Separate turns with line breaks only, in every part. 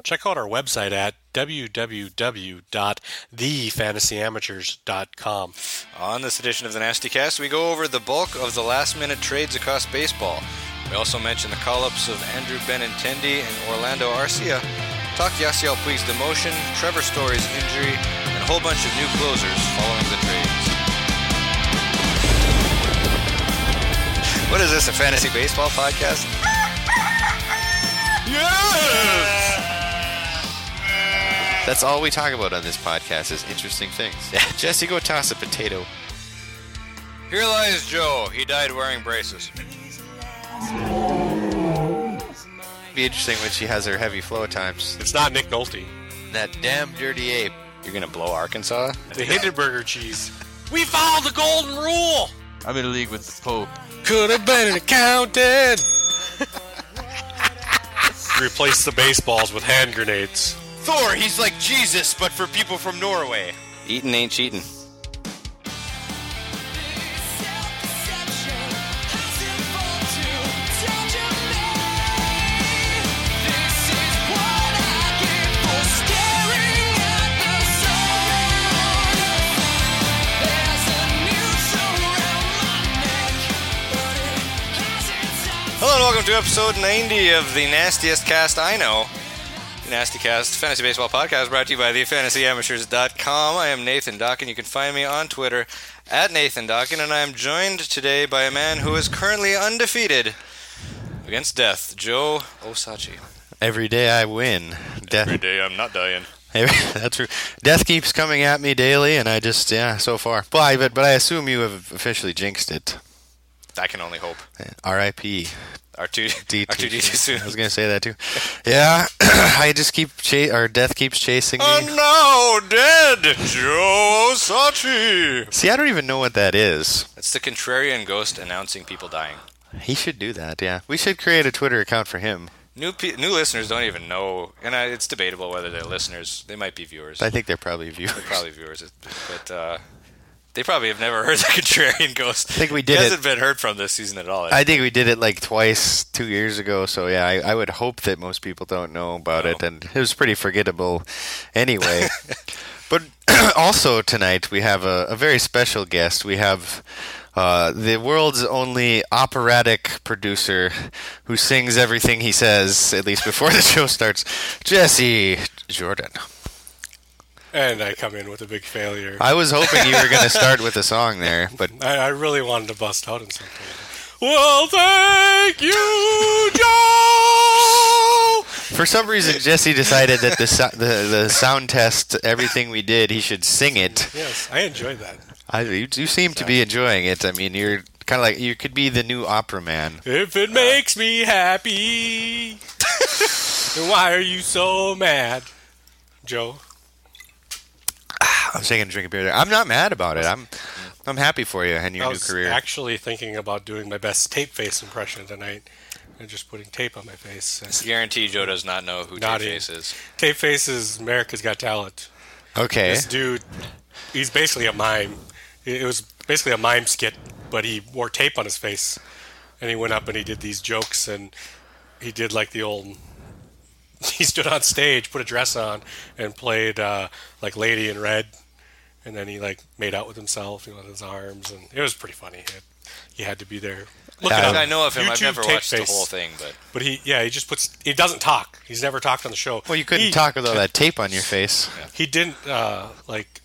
Check out our website at www.thefantasyamateurs.com.
On this edition of the Nasty Cast, we go over the bulk of the last-minute trades across baseball. We also mention the call-ups of Andrew Benintendi and Orlando Arcia, talk Yasiel Puig's demotion, Trevor Story's injury, and a whole bunch of new closers following the trades. What is this, a fantasy baseball podcast?
Yes!
That's all we talk about on this podcast is interesting things. Jesse, go toss a potato.
Here lies Joe. He died wearing braces.
Be interesting when she has her heavy flow times.
It's not Nick Nolte.
That damn dirty ape.
You're going to blow Arkansas?
The Hindenburger cheese. We followed the golden rule!
I'm in a league with the Pope.
Could have been an accountant! Replace the baseballs with hand grenades.
Thor, he's like Jesus, but for people from Norway.
Eatin' ain't cheating. Hello and welcome to episode 90 of the Nastiest Cast I Know. The Nasty Cast Fantasy Baseball Podcast brought to you by thefantasyamateurs.com. I am Nathan Dockin. You can find me on Twitter at Nathan Dockin, and I am joined today by a man who is currently undefeated against death, Joe Osachi.
Every day I win.
Every day I'm not dying.
That's true. Death keeps coming at me daily, and I just, so far. But I assume you have officially jinxed it.
I can only hope.
R.I.P.
R2D2 soon.
I was going to say that too. Yeah, I just keep death keeps chasing me.
And now dead, Joe Osachi.
See, I don't even know what that is.
It's the contrarian ghost announcing people dying.
He should do that, yeah. We should create a Twitter account for him.
New listeners don't even know, and it's debatable whether they're listeners. They might be viewers.
I think they're probably viewers.
They're probably viewers, but they probably have never heard the contrarian ghost.
I think we did
it. Hasn't been heard from this season at all.
I think we did it like twice 2 years ago, so yeah, I would hope that most people don't know about it, and it was pretty forgettable anyway. But also tonight we have a very special guest. We have the world's only operatic producer who sings everything he says, at least before the show starts, Jesse Jordan.
And I come in with a big failure.
I was hoping you were going to start with a song there, but
I really wanted to bust out in something. Well, thank you, Joe!
For some reason, Jesse decided that the sound test, everything we did, he should sing it.
Yes, I enjoyed that.
You seem to be enjoying it. I mean, you're kind of like, you could be the new opera man.
If it makes me happy, then why are you so mad, Joe?
I'm taking a drink of beer there. I'm not mad about it. I'm happy for you and your new career.
I was actually thinking about doing my best tape face impression tonight and just putting tape on my face.
It's guaranteed Joe does not know who Tape Face is.
Tape Face is America's Got Talent.
Okay.
This dude, he's basically a mime. It was basically a mime skit, but he wore tape on his face. And he went up and he did these jokes, and he did like the old... He stood on stage, put a dress on, and played like Lady in Red. And then he like made out with himself, with his arms, and it was pretty funny. He had to be there. Look it up.
I know of him. I've never watched
Face.
the whole thing, but
he just puts. He doesn't talk. He's never talked on the show.
Well, you couldn't talk with all that tape on your face.
Yeah. He didn't like.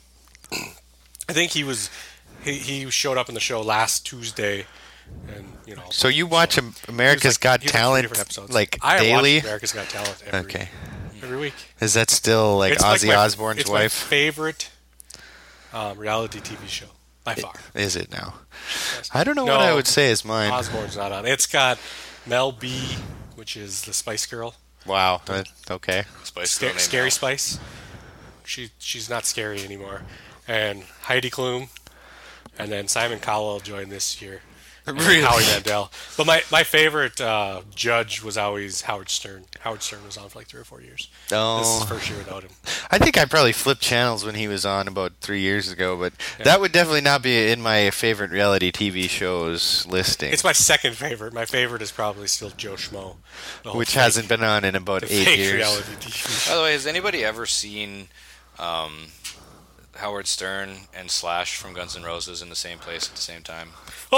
I think he showed up in the show last Tuesday, and
So you watch America's Got Talent like daily?
I watch America's Got Talent every week.
Is that still like Ozzy Osbourne's wife?
It's my favorite reality TV show by far.
Is it now? I don't know what I would say is mine.
Osbourne's not on. It's got Mel B, which is the Spice Girl.
Wow. Okay.
Scary Spice. She's not scary anymore. And Heidi Klum, and then Simon Cowell joined this year.
Really?
Howie Mandel. But my favorite judge was always Howard Stern. Howard Stern was on for like 3 or 4 years. This is his first year without him.
I think I probably flipped channels when he was on about 3 years ago, but that would definitely not be in my favorite reality TV shows listing.
It's my second favorite. My favorite is probably still Joe Schmo,
which hasn't been on in about 8 years.
Reality TV.
By the way, has anybody ever seen Howard Stern and Slash from Guns N' Roses in the same place at the same time?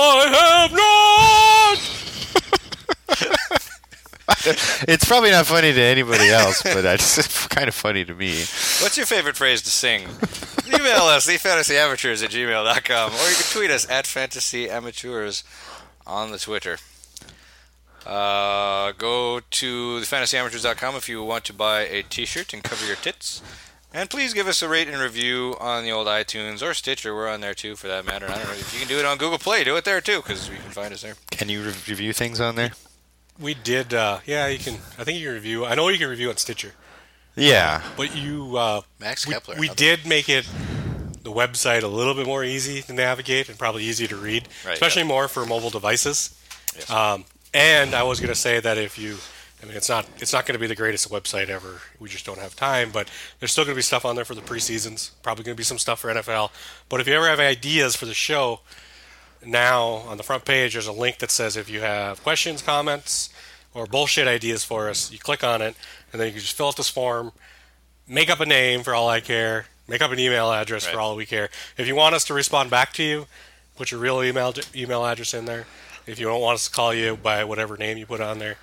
I have not!
It's probably not funny to anybody else, but it's kind of funny to me.
What's your favorite phrase to sing? Email us, thefantasyamateurs@gmail.com, or you can tweet us at fantasyamateurs on the Twitter. Go to thefantasyamateurs.com if you want to buy a t-shirt and cover your tits. And please give us a rate and review on the old iTunes or Stitcher. We're on there too, for that matter. I don't know if you can do it on Google Play. Do it there too, because you can find us there.
Can you review things on there?
We did, yeah, you can. I think you can review. I know you can review on Stitcher.
Yeah.
But you,
Max Kepler.
we did make it, the website, a little bit more easy to navigate and probably easy to read,
Right,
especially more for mobile devices.
Yes.
And I was going to say that if you, I mean, it's not going to be the greatest website ever. We just don't have time, but there's still going to be stuff on there for the preseasons. Probably going to be some stuff for NFL. But if you ever have ideas for the show, now on the front page there's a link that says if you have questions, comments, or bullshit ideas for us, you click on it, and then you can just fill out this form, make up a name for all I care, make up an email address for all we care. If you want us to respond back to you, put your real email address in there. If you don't want us to call you by whatever name you put on there,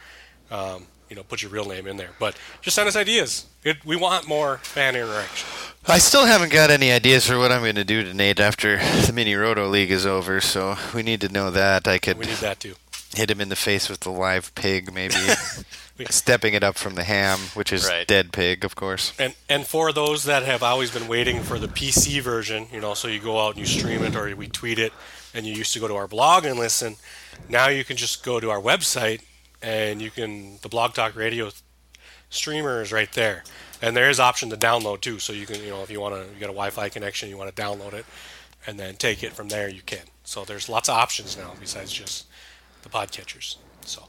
put your real name in there. But just send us ideas. We want more fan interaction.
I still haven't got any ideas for what I'm going to do to Nate after the Mini Roto League is over, so we need to know that.
We need that too.
Hit him in the face with the live pig, maybe. Stepping it up from the ham, which is dead pig, of course.
And for those that have always been waiting for the PC version, so you go out and you stream it or we tweet it, and you used to go to our blog and listen, now you can just go to our website and the Blog Talk Radio streamer is right there. And there is option to download too, so you can, if you got a Wi-Fi connection, you want to download it, and then take it from there, you can. So there's lots of options now besides just the podcatchers. So.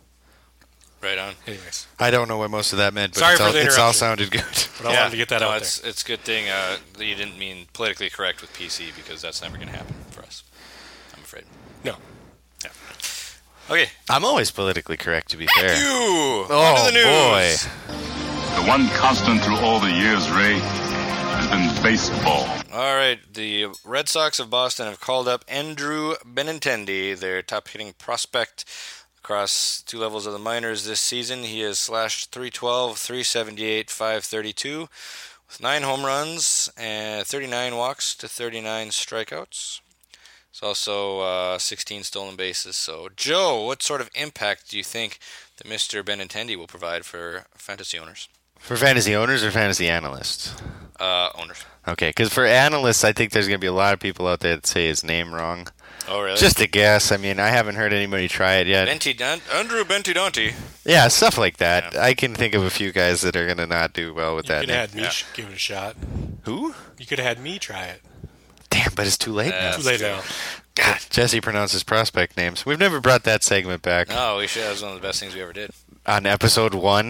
Right on.
Anyways.
I don't know what most of that meant, but
it's
all sounded good.
But I wanted to get that out there.
It's a good thing that you didn't mean politically correct with PC, because that's never going to happen for us, I'm afraid.
No.
Yeah. Okay.
I'm always politically correct, to be fair.
On to the news.
Boy.
The one constant through all the years, Ray, has been baseball.
All right, the Red Sox of Boston have called up Andrew Benintendi, their top-hitting prospect across 2 levels of the minors this season. He has slashed .312, .378, .532 with 9 home runs and 39 walks to 39 strikeouts. It's also 16 stolen bases. So, Joe, what sort of impact do you think that Mr. Benintendi will provide for fantasy owners?
For fantasy owners or fantasy analysts?
Owners.
Okay, because for analysts, I think there's going to be a lot of people out there that say his name wrong.
Oh, really?
Just a guess. I mean, I haven't heard anybody try it yet.
Andrew Benintendi.
Yeah, stuff like that.
Yeah.
I can think of a few guys that are going to not do well with that.
You could have had me give it a shot.
Who?
You could have had me try it.
Damn, but it's too late now.
Too late now.
God, Jesse pronounces prospect names. We've never brought that segment back.
No, we should. That was one of the best things we ever did.
On episode 1.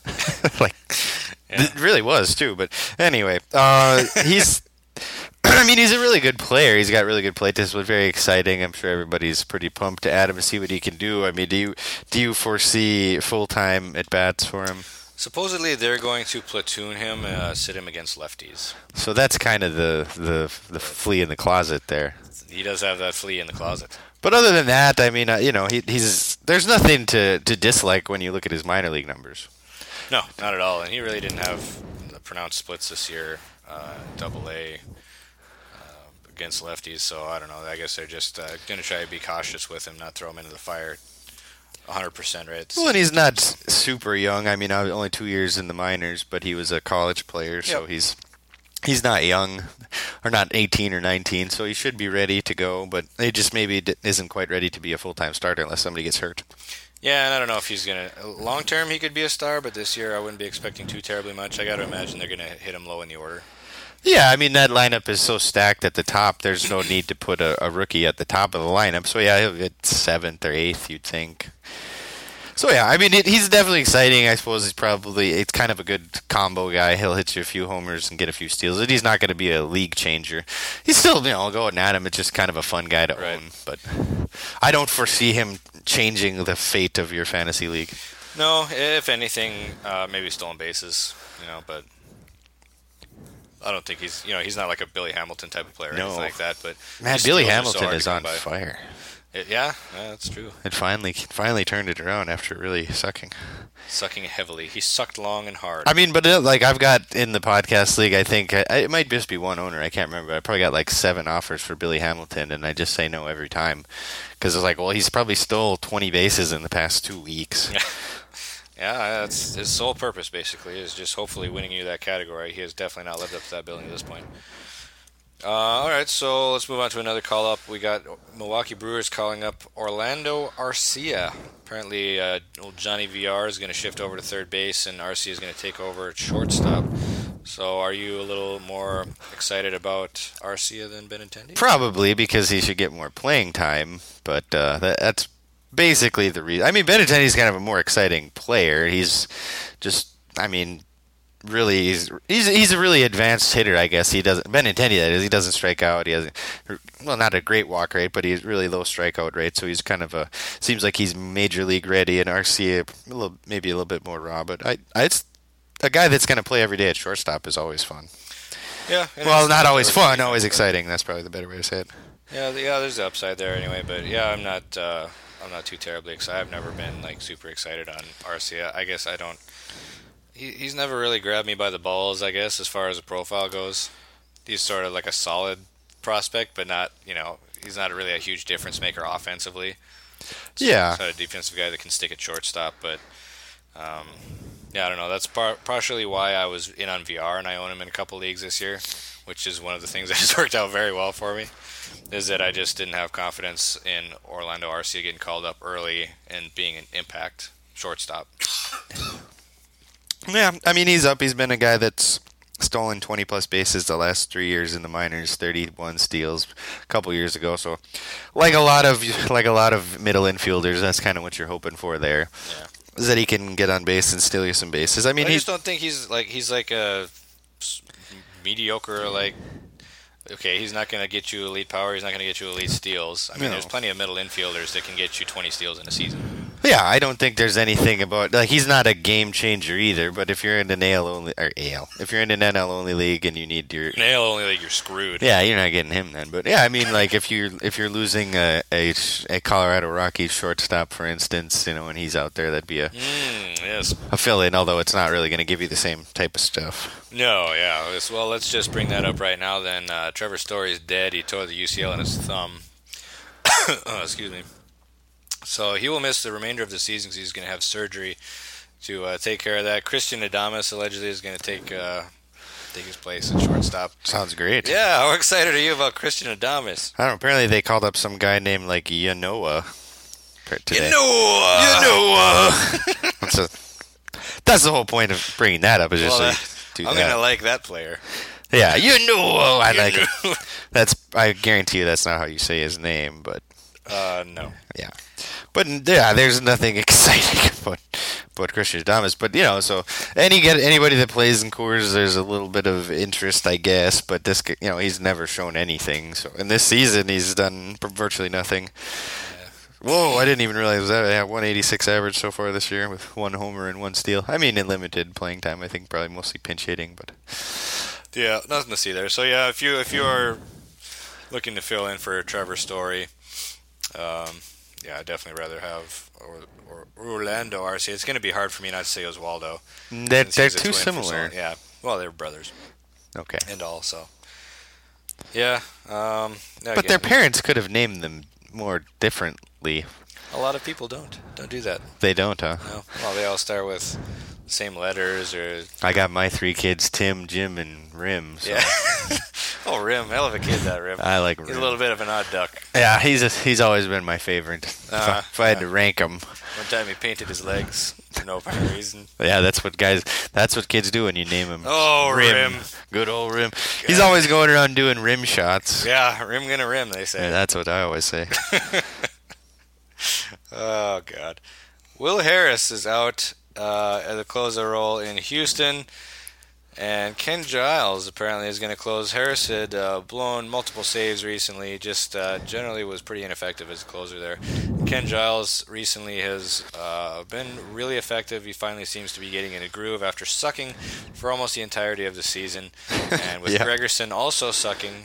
It really was, too. But anyway, he's... I mean, he's a really good player. He's got really good play discipline. Very exciting. I'm sure everybody's pretty pumped to add him and see what he can do. I mean, do you foresee full-time at-bats for him?
Supposedly, they're going to platoon him, sit him against lefties.
So that's kind of the flea in the closet there.
He does have that flea in the closet.
But other than that, I mean, he's there's nothing to dislike when you look at his minor league numbers.
No, not at all. And he really didn't have the pronounced splits this year, Double-A against lefties. So I don't know. I guess they're just going to try to be cautious with him, not throw him into the fire 100%. Right?
Well, and he's not super young. I mean, only 2 years in the minors, but he was a college player, so he's not young, or not 18 or 19, so he should be ready to go, but he just maybe isn't quite ready to be a full-time starter unless somebody gets hurt.
Yeah, and I don't know if he's going to... Long term, he could be a star, but this year I wouldn't be expecting too terribly much. I got to imagine they're going to hit him low in the order.
Yeah, I mean, that lineup is so stacked at the top, there's no need to put a rookie at the top of the lineup. So, yeah, he'll get 7th or 8th, you'd think. So, yeah, I mean, he's definitely exciting. I suppose it's kind of a good combo guy. He'll hit you a few homers and get a few steals. He's not going to be a league changer. He's still, going at him. It's just kind of a fun guy to own. But I don't foresee him changing the fate of your fantasy league.
No, if anything, maybe stolen bases, but I don't think he's not like a Billy Hamilton type of player or anything like that. But
man, Billy Hamilton is on fire.
Yeah, that's true.
It finally turned it around after really sucking
Heavily. He sucked long and hard.
I mean, but I've got in the podcast league, I think it might just be one owner. I can't remember. I probably got like 7 offers for Billy Hamilton, and I just say no every time because it's like, well, he's probably stole 20 bases in the past 2 weeks.
Yeah, that's his sole purpose basically is just hopefully winning you that category. He has definitely not lived up to that billing at this point. All right, so let's move on to another call-up. We got Milwaukee Brewers calling up Orlando Arcia. Apparently, old Johnny VR is going to shift over to third base, and Arcia is going to take over at shortstop. So are you a little more excited about Arcia than Benintendi?
Probably, because he should get more playing time, but that's basically the reason. I mean, Benintendi's kind of a more exciting player. He's just, really, he's a really advanced hitter, I guess. Benintendi, that is, he doesn't strike out. He has, not a great walk rate, but he's really low strikeout rate. So he's kind of seems like he's major league ready. And Arcia maybe a little bit more raw, but it's a guy that's going to play every day at shortstop is always fun.
Yeah.
Well, not always fun, always exciting. That's probably the better way to say it.
Yeah, there's the upside there anyway. But yeah, I'm not too terribly excited. I've never been super excited on Arcia. I guess I don't. He's never really grabbed me by the balls, I guess, as far as a profile goes. He's sort of like a solid prospect, but not, he's not really a huge difference maker offensively.
Yeah.
He's not a defensive guy that can stick at shortstop, but, I don't know. That's partially why I was in on VR, and I own him in a couple leagues this year, which is one of the things that has worked out very well for me, is that I just didn't have confidence in Orlando Arcia getting called up early and being an impact shortstop.
Yeah, he's up. He's been a guy that's stolen 20-plus bases the last 3 years in the minors, 31 steals a couple years ago. So, like a lot of middle infielders, that's kind of what you're hoping for there.
Yeah.
Is that he can get on base and steal you some bases. I
just don't think he's like a mediocre, okay, he's not going to get you elite power, he's not going to get you elite steals. There's plenty of middle infielders that can get you 20 steals in a season.
Yeah, I don't think there's anything about he's not a game changer either. But if you're in an if you're in an NL only league and you need your
NL only league, you're screwed.
Yeah, you're not getting him then. But yeah, if you're losing a Colorado Rockies shortstop, for instance, when he's out there, that'd be a fill-in. Although it's not really going to give you the same type of stuff.
No, yeah. Well, let's just bring that up right now. Then Trevor Story's dead. He tore the UCL in his thumb. Excuse me. So he will miss the remainder of the season because he's going to have surgery to take care of that. Christian Adames allegedly is going to take his place at shortstop.
Sounds great.
Yeah, how excited are you about Christian Adames?
I don't know. Apparently they called up some guy named Yanoa today. Yanoa! That's the whole point of bringing that up. Is just
I'm going to like that player.
Yeah, Yanoa! I like it. I guarantee you that's not how you say his name, but...
No.
Yeah. But yeah, there's nothing exciting about Christian Adames. But so anybody that plays in Coors, there's a little bit of interest, I guess. But this, he's never shown anything. So in this season, he's done virtually nothing. Yeah. Whoa! I didn't even realize that. I have 186 average so far this year with 1 homer and 1 steal. In limited playing time, I think probably mostly pinch hitting, but
yeah, nothing to see there. So yeah, if you are looking to fill in for Trevor Story. I'd definitely rather have Orlando Arcia. It's going to be hard for me not to say Oswaldo.
They're too similar.
Yeah. Well, they're brothers.
Okay.
And all, so. Yeah.
But their parents could have named them more differently.
A lot of people don't do that.
They don't, huh?
No. Well, they all start with the same letters or...
I got my 3 kids, Tim, Jim, and Rim. So.
Yeah. Oh, Rim. Hell of a kid, that Rim.
I like
He's
Rim.
a little bit of an odd duck.
Yeah, he's always been my favorite. If I had to rank him.
One time he painted his legs for no apparent reason.
Yeah, that's what kids do when you name him.
Oh, Rim.
Good old Rim. He's always going around doing rim shots.
Yeah, Rim gonna rim, they say.
Yeah, that's what I always say.
Oh, God. Will Harris is out at the closer role in Houston. And Ken Giles apparently is going to close. Harris had blown multiple saves recently, just generally was pretty ineffective as a closer there. Ken Giles recently has been really effective. He finally seems to be getting in a groove after sucking for almost the entirety of the season. And with Gregerson also sucking,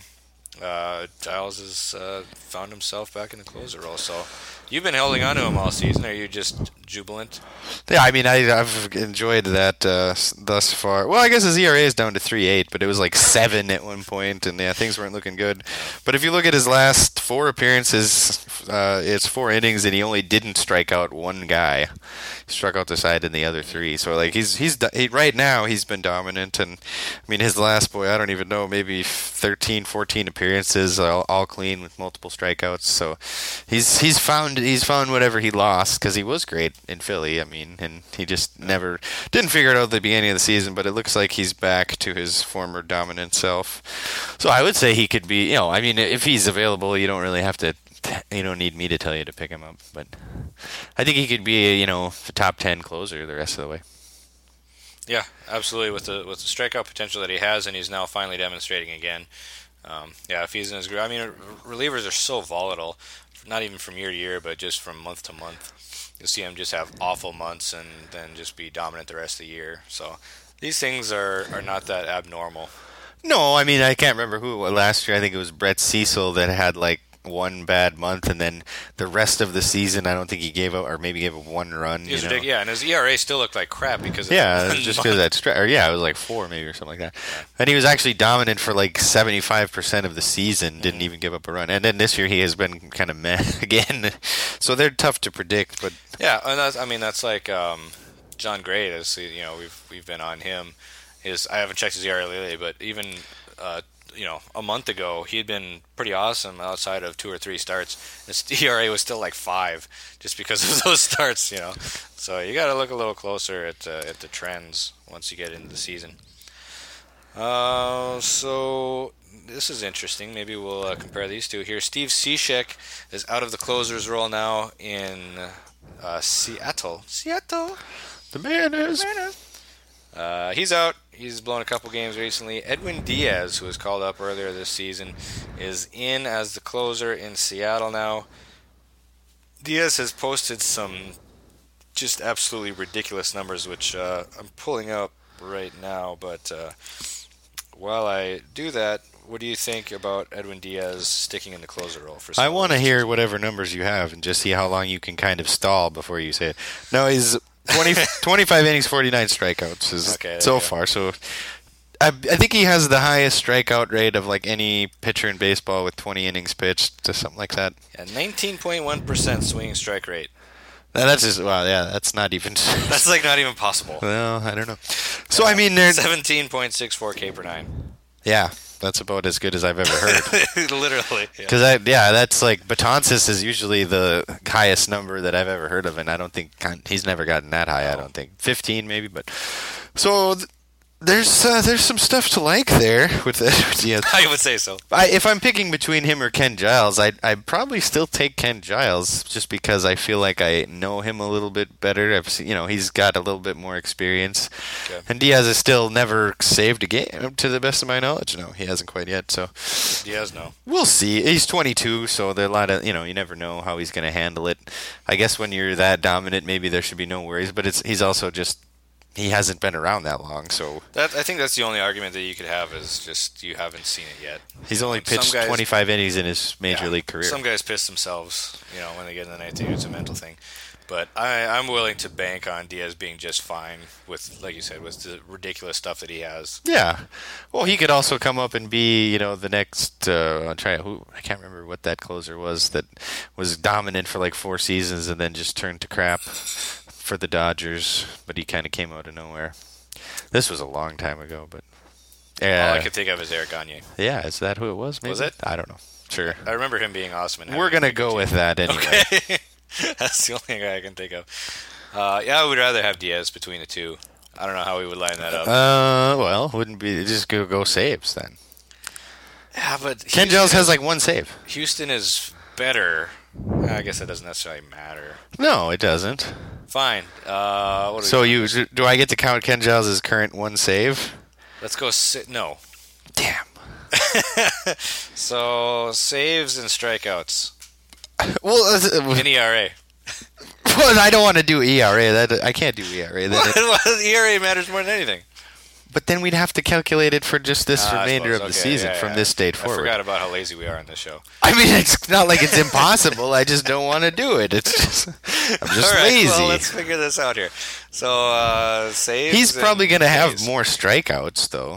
Giles has found himself back in the closer role. So you've been holding on to him all season. Are you just jubilant?
Yeah, I mean, I've enjoyed that thus far. Well, I guess his ERA is down to 3.8, but it was like 7 at one point, and yeah, things weren't looking good. But if you look at his last 4 appearances, it's 4 innings, and he only didn't strike out one guy. He struck out the side in the other 3. So like he's right now he's been dominant, and I mean his last I don't even know, maybe 13, 14 appearances, all clean with multiple strikeouts. So he's found whatever he lost, because he was great in Philly. I mean, and he just never didn't figure it out at the beginning of the season, but it looks like he's back to his former dominant self. So I would say he could be, I mean, if he's available, you don't really have to, you don't need me to tell you to pick him up, but I think he could be a top 10 closer the rest of the way.
Yeah, absolutely. With the strikeout potential that he has, and he's now finally demonstrating again. If he's in his groove. I mean, relievers are so volatile, not even from year to year, but just from month to month. You'll see him just have awful months and then just be dominant the rest of the year. So these things are not that abnormal.
No, I mean, I can't remember who last year. I think it was Brett Cecil that had like one bad month, and then the rest of the season, I don't think he gave up, or maybe gave up 1 run.
Yeah, and his ERA still looked like crap because of
just because of that it was like 4 maybe or something like that. Yeah. And he was actually dominant for like 75% of the season, didn't even give up a run. And then this year he has been kind of meh again. So they're tough to predict, but
yeah, and that's like John Gray. As we've been on him. I haven't checked his ERA lately, but even a month ago, he had been pretty awesome outside of 2 or 3 starts. His ERA was still like 5 just because of those starts, So you got to look a little closer at the trends once you get into the season. So this is interesting. Maybe we'll compare these two here. Steve Cishek is out of the closer's role now in Seattle.
The man is.
He's out. He's blown a couple games recently. Edwin Diaz, who was called up earlier this season, is in as the closer in Seattle now. Diaz has posted some just absolutely ridiculous numbers, which I'm pulling up right now. But while I do that, what do you think about Edwin Diaz sticking in the closer role?
I want to hear whatever numbers you have and just see how long you can kind of stall before you say it. No, he's 25 innings, 49 strikeouts so far. So I think he has the highest strikeout rate of like any pitcher in baseball with 20 innings pitched, to something like that.
Yeah, 19.1% swinging strike rate.
That's just that's not even.
That's like not even possible.
Well, I don't know. So I mean, there's
17.64 K per 9.
Yeah, that's about as good as I've ever heard.
Literally.
Because that's like Betances is usually the highest number that I've ever heard of, and I don't think he's never gotten that high. I don't think 15 maybe, but so. There's some stuff to like there with Edwin Diaz.
I would say so.
If I'm picking between him or Ken Giles, I'd probably still take Ken Giles just because I feel like I know him a little bit better. I've seen, he's got a little bit more experience. Okay. And Diaz has still never saved a game, to the best of my knowledge. No, he hasn't quite yet. So
Diaz, no.
We'll see. He's 22, so there are a lot of you never know how he's going to handle it. I guess when you're that dominant, maybe there should be no worries. But he's also just. He hasn't been around that long, so...
I think that's the only argument that you could have is just you haven't seen it yet.
He's only pitched 25 innings in his major league career.
Some guys piss themselves, when they get in the ninth inning. It's a mental thing. But I'm willing to bank on Diaz being just fine with, like you said, with the ridiculous stuff that he has.
Yeah. Well, he could also come up and be, the next... I can't remember what that closer was that was dominant for like 4 seasons and then just turned to crap. For the Dodgers, but he kind of came out of nowhere. This was a long time ago, but
All I could think of is Eric Gagne.
Yeah, is that who it was? Maybe?
Was it?
I don't know. Sure.
I remember him being awesome. And
We're going to go with that anyway.
Okay. That's the only guy I can think of. Yeah, I would rather have Diaz between the two. I don't know how we would line that up.
Well, wouldn't be just go saves then.
Yeah, but
Ken Giles has like one save.
Houston is better. I guess that doesn't necessarily matter.
No, it doesn't.
Fine. What
So do I get to count Ken Giles' current one save?
Let's go. No.
Damn.
So saves and strikeouts.
Well,
In ERA.
well, I don't want to do ERA. I can't do ERA.
ERA matters more than anything.
But then we'd have to calculate it for just this
I
remainder
suppose.
of the
Okay,
season
yeah,
from
yeah.
this date
I
forward.
forgot about how lazy we are on this show.
I mean, it's not like it's impossible. I just don't want to do it. It's just I'm just
All right,
lazy.
well, let's figure this out here. So saves.
He's probably going to have
Ks.
more strikeouts, though.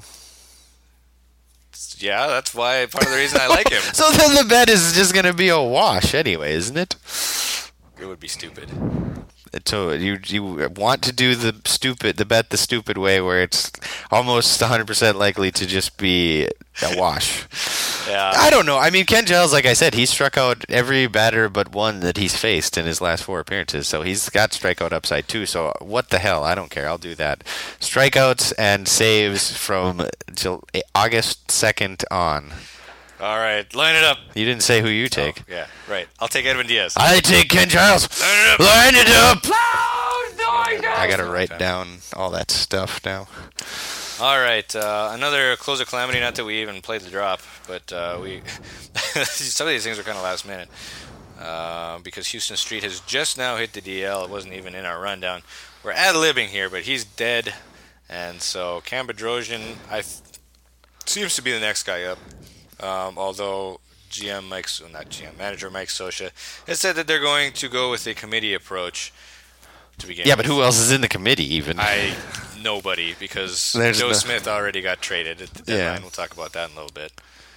Yeah, that's why part of the reason I like him.
So then the bet is just going to be a wash anyway, isn't it?
It would be stupid.
So you want to do the bet the stupid way where it's almost 100% likely to just be a wash.
Yeah.
I don't know. I mean, Ken Giles, like I said, he struck out every batter but one that he's faced in his last 4 appearances. So he's got strikeout upside too. So what the hell? I don't care. I'll do that. Strikeouts and saves from August 2nd on.
All right, line it up.
You didn't say who you take.
Oh, yeah, right. I'll take Edwin Diaz.
I take Ken Giles.
Line it up.
Line it up. I got to write down all that stuff now.
All right, another closer calamity. Not that we even played the drop, but we some of these things are kind of last minute because Houston Street has just now hit the DL. It wasn't even in our rundown. We're ad-libbing here, but he's dead, and so Cam Bedrosian seems to be the next guy up. Although manager Mike Scioscia has said that they're going to go with a committee approach to begin.
Yeah,
with.
but who else is in the committee even?
Nobody, because
There's
Joe Smith already got traded at the deadline.
Yeah.
We'll talk about that in a little bit.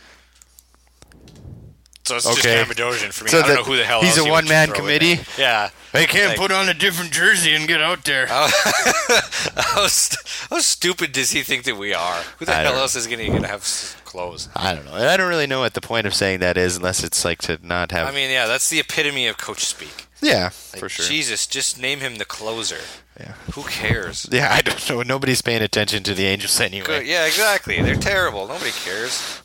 So it's
Okay.
just Cam Bedrosian for me.
So
I don't know who the hell
he's
else
a
you would
one-man
throw in
committee?
there. Yeah.
They can't
Like-
put on a different jersey and get out there.
How stupid does he think that we are? Who the
I
hell
don't
else is going to have clothes?
I don't know. I don't really know what the point of saying that is unless it's like to not have...
I mean, yeah, that's the epitome of coach speak.
yeah,
Like,
for sure.
Jesus, just name him the closer.
Yeah.
Who cares?
Yeah, I don't know. Nobody's paying attention to the Angels anyway.
Good. Yeah, exactly. They're terrible. Nobody cares.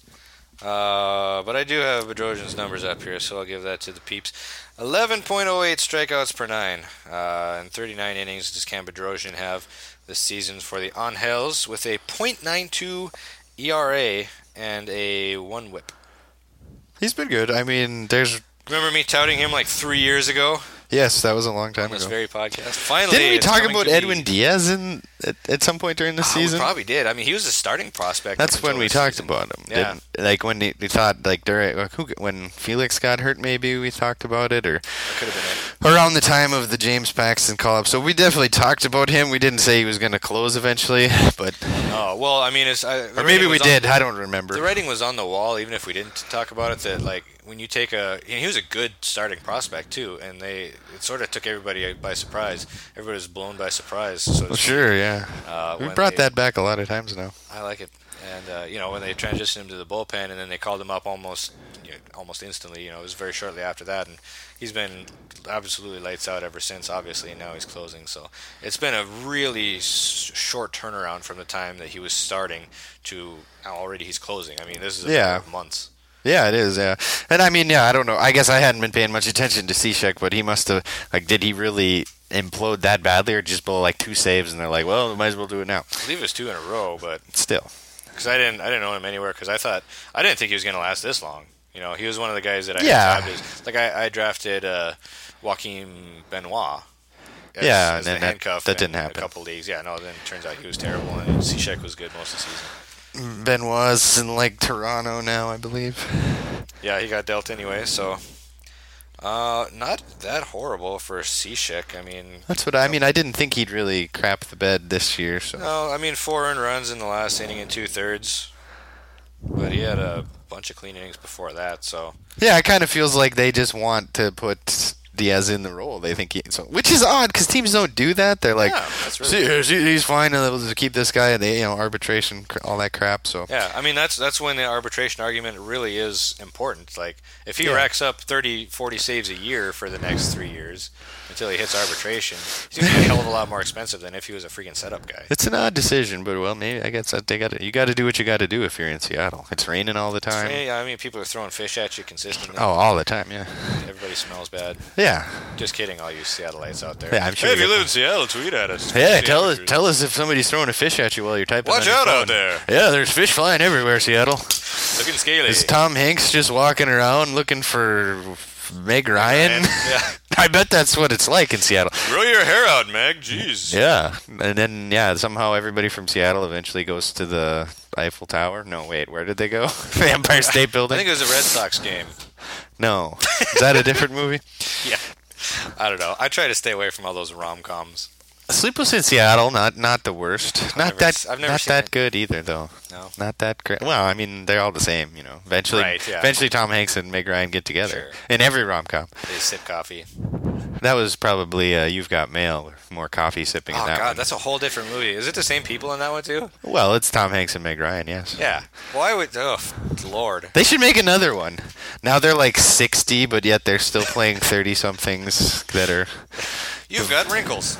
But I do have Bedrosian's numbers up here, so I'll give that to the peeps. 11.08 strikeouts per 9. In 39 innings does Cam Bedrosian have this season for the Angels with a .92 ERA and a 1 whip.
He's been good. I mean, there's...
Remember me touting him like 3 years ago
Yes, that was a long time
on this
ago.
very podcast? Finally,
Didn't we
it's
talk
coming
about
to
Edwin
be-
Diaz at some point during the season?
We probably did. I mean, he was a starting prospect.
That's
up
when
until
we
this
talked
season.
about him.
Yeah.
Like when we thought like during when Felix got hurt, maybe we talked about it, or
That could have been it.
around the time of the James Paxton call-up. So we definitely talked about him. We didn't say he was going to close eventually, but
Oh, well, I mean,
or maybe we did. I don't remember.
The writing was on the wall, even if we didn't talk about it. That like when you take and he was a good starting prospect too, and it sort of took everybody by surprise. Everybody was blown by surprise. So
Well, sure, yeah. We
when
brought
they-
that back a lot of times now.
I like it, and when they transitioned him to the bullpen, and then they called him up almost instantly. It was very shortly after that, and he's been absolutely lights out ever since. Obviously, and now he's closing. So it's been a really short turnaround from the time that he was starting to now already he's closing. I mean, this is a matter of months.
Yeah, it is, yeah. And I mean, yeah, I don't know. I guess I hadn't been paying much attention to Cishek, but he must have, did he really implode that badly or just blow 2 saves and they're like, well, we might as well do it now?
I believe it was 2 in a row, but
Still.
because I didn't know him anywhere because I didn't think he was going to last this long. He was one of the guys that I
Yeah.
had tabbed as, I drafted Joaquin Benoit.
Yeah,
as
and then
the handcuff
that didn't
in
happen.
a couple leagues. Yeah, no, then it turns out he was terrible, and Cishek was good most of the season.
Benoit's in Toronto now, I believe.
Yeah, he got dealt anyway, so not that horrible for Cishek. I mean,
That's what I mean. I didn't think he'd really crap the bed this year. So
no, I mean 4 earned runs in the last inning and 2/3, but he had a bunch of clean innings before that. So
yeah, it kind of feels like they just want to put Diaz in the role. They think which is odd because teams don't do that. They're like,
that's really
he's fine, and we'll just keep this guy. And they, arbitration, all that crap. So
yeah, I mean that's when the arbitration argument really is important. Like if he racks up 30, 40 saves a year for the next 3 years until he hits arbitration, he's going to be a hell of a lot more expensive than if he was a freaking setup guy.
It's an odd decision, but maybe I guess you got to do what you got to do if you're in Seattle. It's raining all the time.
Yeah, I mean people are throwing fish at you consistently.
Oh, all the time, yeah.
Everybody smells bad.
Yeah.
Just kidding, all you Seattleites out there.
Yeah, I'm sure.
Hey, if you live in Seattle, tweet at us.
Yeah, tell us if somebody's throwing a fish at you while you're typing.
Watch out out there.
Yeah, there's fish flying everywhere, Seattle.
Looking scaly.
Is Tom Hanks just walking around looking for Meg Ryan?
Yeah.
I bet that's what it's like in Seattle.
Grow your hair out, Meg. Jeez.
Yeah, and then somehow everybody from Seattle eventually goes to the Eiffel Tower. No, wait, where did they go? The Empire State Building.
I think it was a Red Sox game.
No, is that a different movie?
Yeah. I don't know. I try to stay away from all those rom-coms.
Sleepless in Seattle, not the worst. Not
I've
that good either, though.
No.
Not that great. Well, I mean, they're all the same, Eventually,
Right, yeah.
eventually, Tom Hanks and Meg Ryan get together
Sure.
in every rom-com.
They sip coffee.
That was probably You've Got Mail, with more coffee sipping in
Oh,
that
God,
one.
that's a whole different movie. Is it the same people in that one, too?
Well, it's Tom Hanks and Meg Ryan, yes.
Yeah. Why would... Oh, Lord.
They should make another one. Now they're like 60, but yet they're still playing 30-somethings that are...
You've got wrinkles.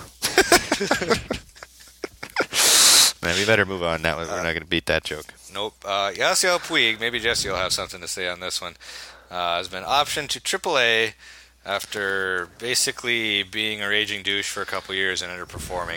Man, we better move on. We're not going to beat that joke.
Nope. Yasiel Puig, maybe Jesse will have something to say on this one, has been optioned to AAA after basically being a raging douche for a couple years and underperforming.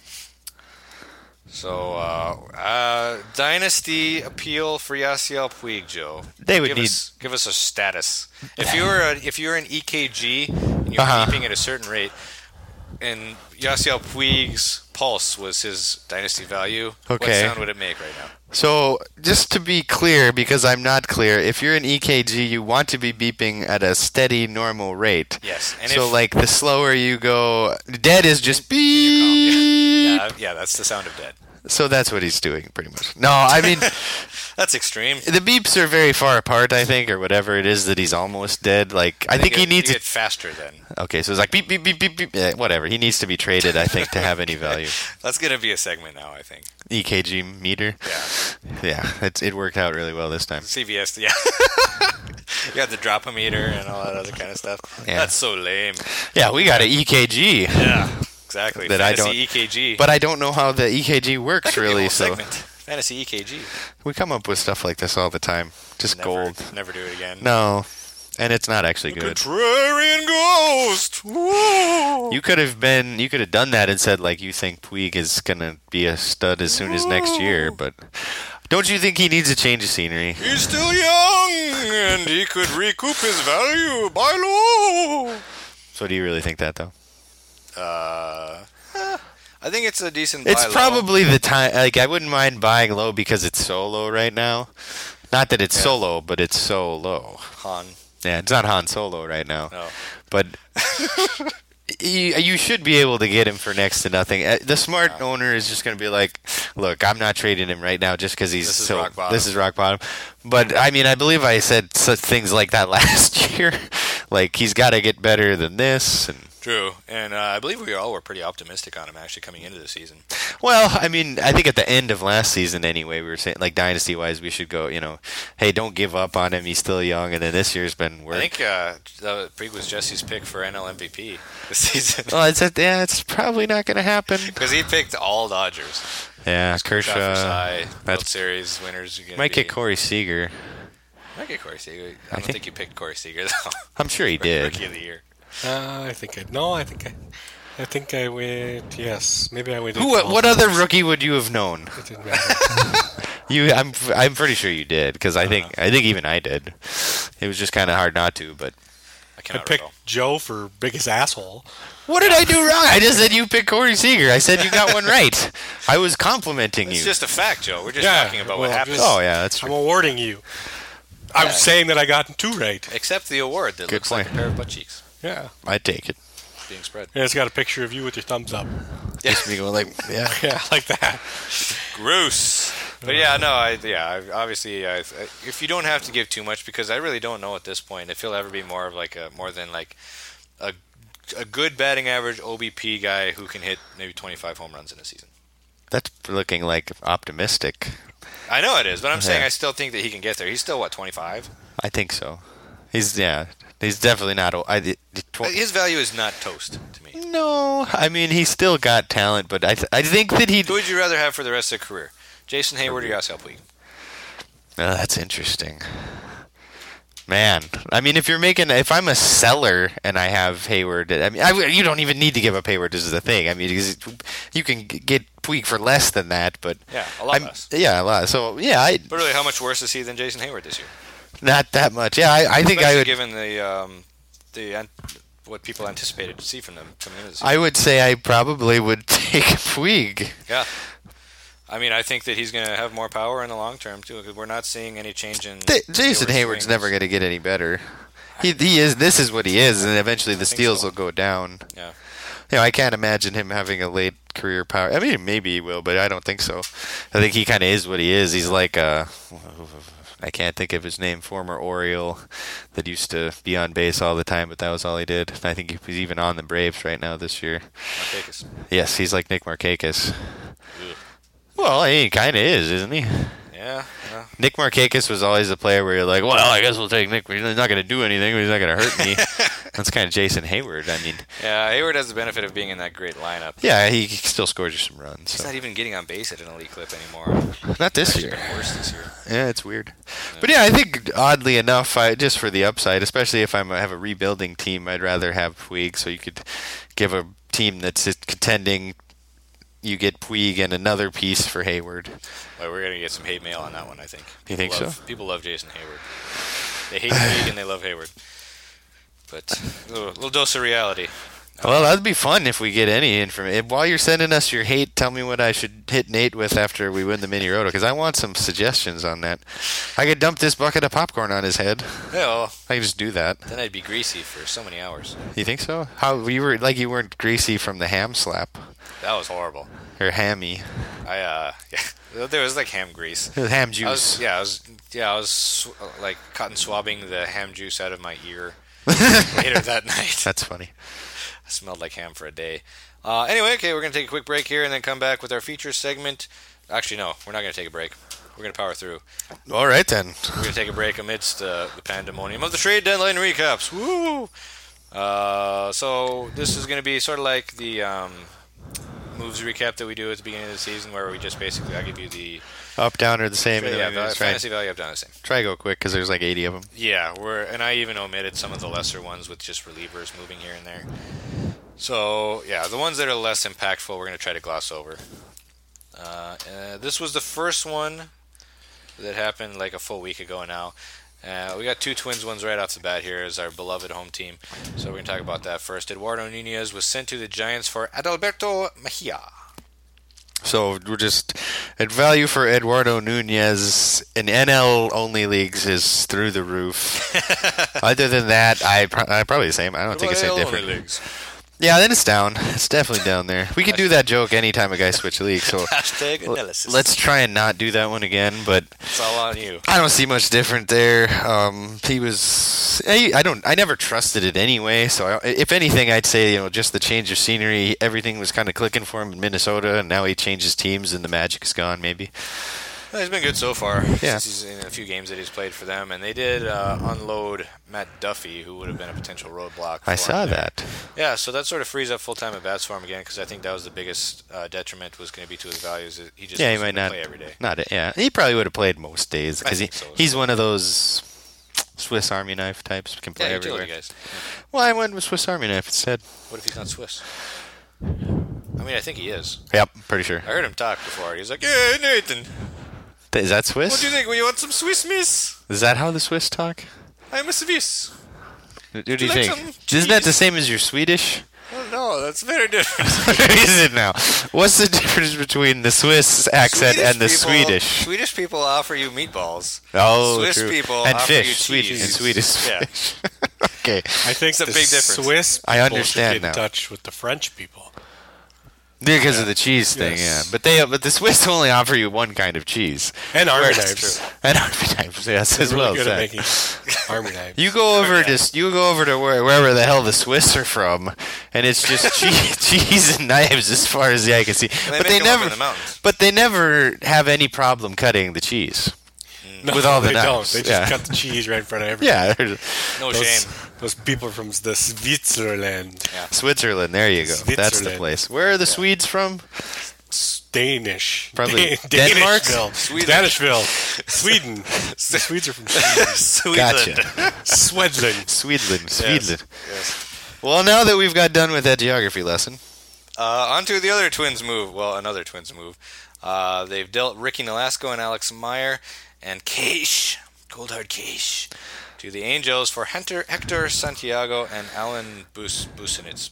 So, dynasty appeal for Yasiel Puig, Joe.
They would
give us a status. If you're an EKG and you're beeping at a certain rate, and Yasiel Puig's pulse was his dynasty value, what sound would it make right now?
So, just to be clear, because I'm not clear, if you're an EKG, you want to be beeping at a steady, normal rate.
Yes. And
so, like, the slower you go, dead is just beep.
Yeah, that's the sound of dead.
So that's what he's doing, pretty much. No, I mean...
That's extreme.
The beeps are very far apart, I think, or whatever it is that he's almost dead. Like, I think he needs
to get faster then.
Okay, so it's like beep, beep, beep, beep, beep. Yeah, whatever. He needs to be traded, I think, to have any value.
That's going to be a segment now, I think.
EKG meter?
Yeah.
Yeah, it worked out really well this time.
CVS, yeah. You got the drop-o-meter and all that other kind of stuff. Yeah. That's so lame.
Yeah, we got an EKG.
Yeah, exactly.
That
Fantasy EKG.
But I don't know how the EKG works,
that could
really.
Be a whole segment. Fantasy EKG.
We come up with stuff like this all the time. Just gold.
Never do it again.
No. And it's not actually good.
Contrarian ghost. Woo!
You could have done that and said, like, you think Puig is going to be a stud as soon as next year, but don't you think he needs a change of scenery?
He's still young, and he could recoup his value. Buy low.
So do you really think that, though?
I think it's a decent buy
It's probably the time. Like, I wouldn't mind buying low because it's so low right now. Not that it's so low, but it's so low.
Han.
Yeah, it's not Han Solo right now.
No.
But you should be able to get him for next to nothing. The smart owner is just going to be like, look, I'm not trading him right now just because
This is rock bottom.
But, I mean, I believe I said such things like that last year. Like, he's got to get better than this. And
True. And I believe we all were pretty optimistic on him actually coming into the season.
Well, I mean, I think at the end of last season anyway, we were saying, like, dynasty-wise, we should go, hey, don't give up on him. He's still young. And then this year's been worse.
I think Puig was Jesse's pick for NL MVP this season.
Well, it's probably not going to happen.
Because he picked all Dodgers.
Yeah, Kershaw.
World Series winners.
Might get Corey Seager.
Might get Corey Seager. I don't think you picked Corey Seager, though.
I'm sure he did.
Rookie of the year.
I think I went. Yes, maybe I went.
What other rookie would you have known?
It didn't matter.
I'm pretty sure you did because I think even I did. It was just kind of hard not to, but
I picked Joe for biggest asshole.
What did I do wrong? I just said you picked Corey Seager. I said you got one right. I was complimenting you.
It's just a fact, Joe. We're just talking about what happened.
Oh yeah, that's true.
I'm awarding you. I'm saying that I got two right.
Accept the award that looks like a pair of butt cheeks.
Yeah,
I'd take it.
Being spread.
And it's got a picture of you with your thumbs up.
Just me going like, yeah,
like that.
Gross. But yeah, no, obviously, if you don't have to give too much, because I really don't know at this point if he'll ever be more than a good batting average OBP guy who can hit maybe 25 home runs in a season.
That's looking like optimistic.
I know it is, but I'm saying
Yeah.
I still think that he can get there. He's still, 25?
I think so. He's definitely not.
His value is not toast to me.
No, I mean he's still got talent, but I think that he.
Who would you rather have for the rest of the career? Jason Hayward or Yasiel Puig?
Oh, that's interesting. Man, I mean, if I'm a seller and I have Hayward, I mean, you don't even need to give up Hayward. This is the thing. I mean, you can get Puig for less than that, but
Yeah, a lot less.
Yeah, a lot. So yeah,
But really, how much worse is he than Jason Hayward this year?
not that much. Yeah, I think
Especially
I would.
given what people anticipated to see from them coming into the season.
I would say I probably would take Puig.
Yeah. I mean, I think that he's going to have more power in the long term too, because we're not seeing any change in.
Jason Hayward's never going to get any better. He is. This is what he is, and eventually the steals
so.
will go down.
Yeah.
I can't imagine him having a late career power. I mean, maybe he will, but I don't think so. I think he kind of is what he is. He's like I can't think of his name, former Oriole that used to be on base all the time, but that was all he did. I think he's even on the Braves right now this year.
Markakis.
Yes, he's like Nick Markakis. Well, he kind of is, isn't he?
Yeah.
Nick Markakis was always a player where you're like, well, I guess we'll take Nick, but he's not going to do anything, but he's not going to hurt me. That's kind of Jason Hayward. I mean,
Yeah, Hayward has the benefit of being in that great lineup.
yeah, he still scores you some runs.
He's
So.
not even getting on base at an elite clip anymore.
Not this
It's
year.
been worse this year.
Yeah, it's weird. But yeah, I think oddly enough, just for the upside, especially if I have a rebuilding team, I'd rather have Puig. So you could give a team that's contending, you get Puig and another piece for Hayward.
Well, we're going to get some hate mail on that one, I think.
You think so?
People love Jason Hayward. They hate Puig and they love Hayward. But a little dose of reality.
Well, that'd be fun if we get any information. While you're sending us your hate, tell me what I should hit Nate with after we win the mini roto, because I want some suggestions on that. I could dump this bucket of popcorn on his head.
Yeah, well,
I could just do that.
then I'd be greasy for so many hours.
You think so? How you weren't greasy from the ham slap
That was horrible.
or hammy?
Yeah, there was like ham grease.
Ham juice.
I was like cotton swabbing the ham juice out of my ear later that night.
That's funny.
I smelled like ham for a day. Anyway, okay, we're going to take a quick break here and then come back with our features segment. Actually, no, we're not going to take a break. We're going to power through.
All right then.
We're going to take a break amidst the pandemonium of the trade deadline recaps. Woo! So this is going to be sort of like the moves recap that we do at the beginning of the season, where we just basically I give you the
Up, down, or the same. and then we just
fantasy value up, down, the same.
try to go quick because there's like 80 of them.
Yeah, and I even omitted some of the lesser ones with just relievers moving here and there. So yeah, the ones that are less impactful, we're going to try to gloss over. This was the first one that happened like a full week ago now. We got two Twins ones right off the bat here as our beloved home team. So we're going to talk about that first. Eduardo Nunez was sent to the Giants for Adalberto Mejia.
So we're just at value for Eduardo Nunez in NL only leagues is through the roof. Other than that, I probably the same. I don't think it's any different. Yeah, then it's down. It's definitely down there. We could do that joke anytime a guy switch leagues. So
Hashtag analysis.
let's try and not do that one again. But
It's all on you.
I don't see much different there. He was. I never trusted it anyway. So if anything, I'd say just the change of scenery. Everything was kind of clicking for him in Minnesota, and now he changes teams, and the magic is gone. Maybe.
Well, he's been good so far.
Yeah.
Since he's in a few games that he's played for them, and they did unload Matt Duffy, who would have been a potential roadblock.
I saw
him there.
that.
Yeah, so that sort of frees up full-time at bats for him again, because I think that was the biggest detriment was going to be to his values. He just
Yeah, he
wasn't
might
gonna
not.
play every day.
Yeah, he probably would have played most days because
think so.
he's one of those Swiss Army knife types. Can play
Yeah,
everywhere.
utility guys. Yeah.
Well, I went with Swiss Army knife instead.
What if he's not Swiss? I mean, I think he is.
Yep, pretty sure.
I heard him talk before. He's like, "Yeah, Nathan,
Is that Swiss?
what do you think? Will you want some Swiss miss?
Is that how the Swiss talk?
I'm a Swiss."
What do you
like
think?
some
Isn't that the
cheese?
same as your Swedish?
Oh, no, that's very different.
What is it now? What's the difference between the Swiss accent and the Swedish?
Swedish people offer you meatballs.
Oh,
Swiss
true.
people
and
offer
fish,
you
Swedish
cheese.
and Swedish
Yeah.
fish. Okay.
I think
It's a
the
big difference.
Swiss people
I understand
should get
now.
in touch with the French people.
Because of the cheese thing,
Yes.
yeah. But the Swiss only offer you one kind of cheese.
And army
Whereas-
knives.
And army knives, yes, as
They're
well.
really good at
Zach.
making army knives.
You go over to wherever the hell the Swiss are from, and it's just cheese and knives as far as the eye can see.
They
But
make
they
them up
never,
in the mountains.
but they never have any problem cutting the cheese.
No,
with all the
they
knives,
don't. They just
yeah.
cut the cheese right in front of everyone.
Yeah, there's-
No
those,
shame.
Those people from the Switzerland.
Switzerland. There you go. That's the
Switzerland.
place. Where are the Swedes from?
Danish.
Probably Denmark?
Sweden. Danishville. Sweden. The Swedes are from Sweden.
Gotcha.
Swedland.
Sweden. Well, now that we've got done with that geography lesson,
On to the other Twins move. Well, another Twins move. They've dealt Ricky Nolasco and Alex Meyer and Cage, Coldhard Cage, to the Angels for Hector Santiago and Alan Busenitz.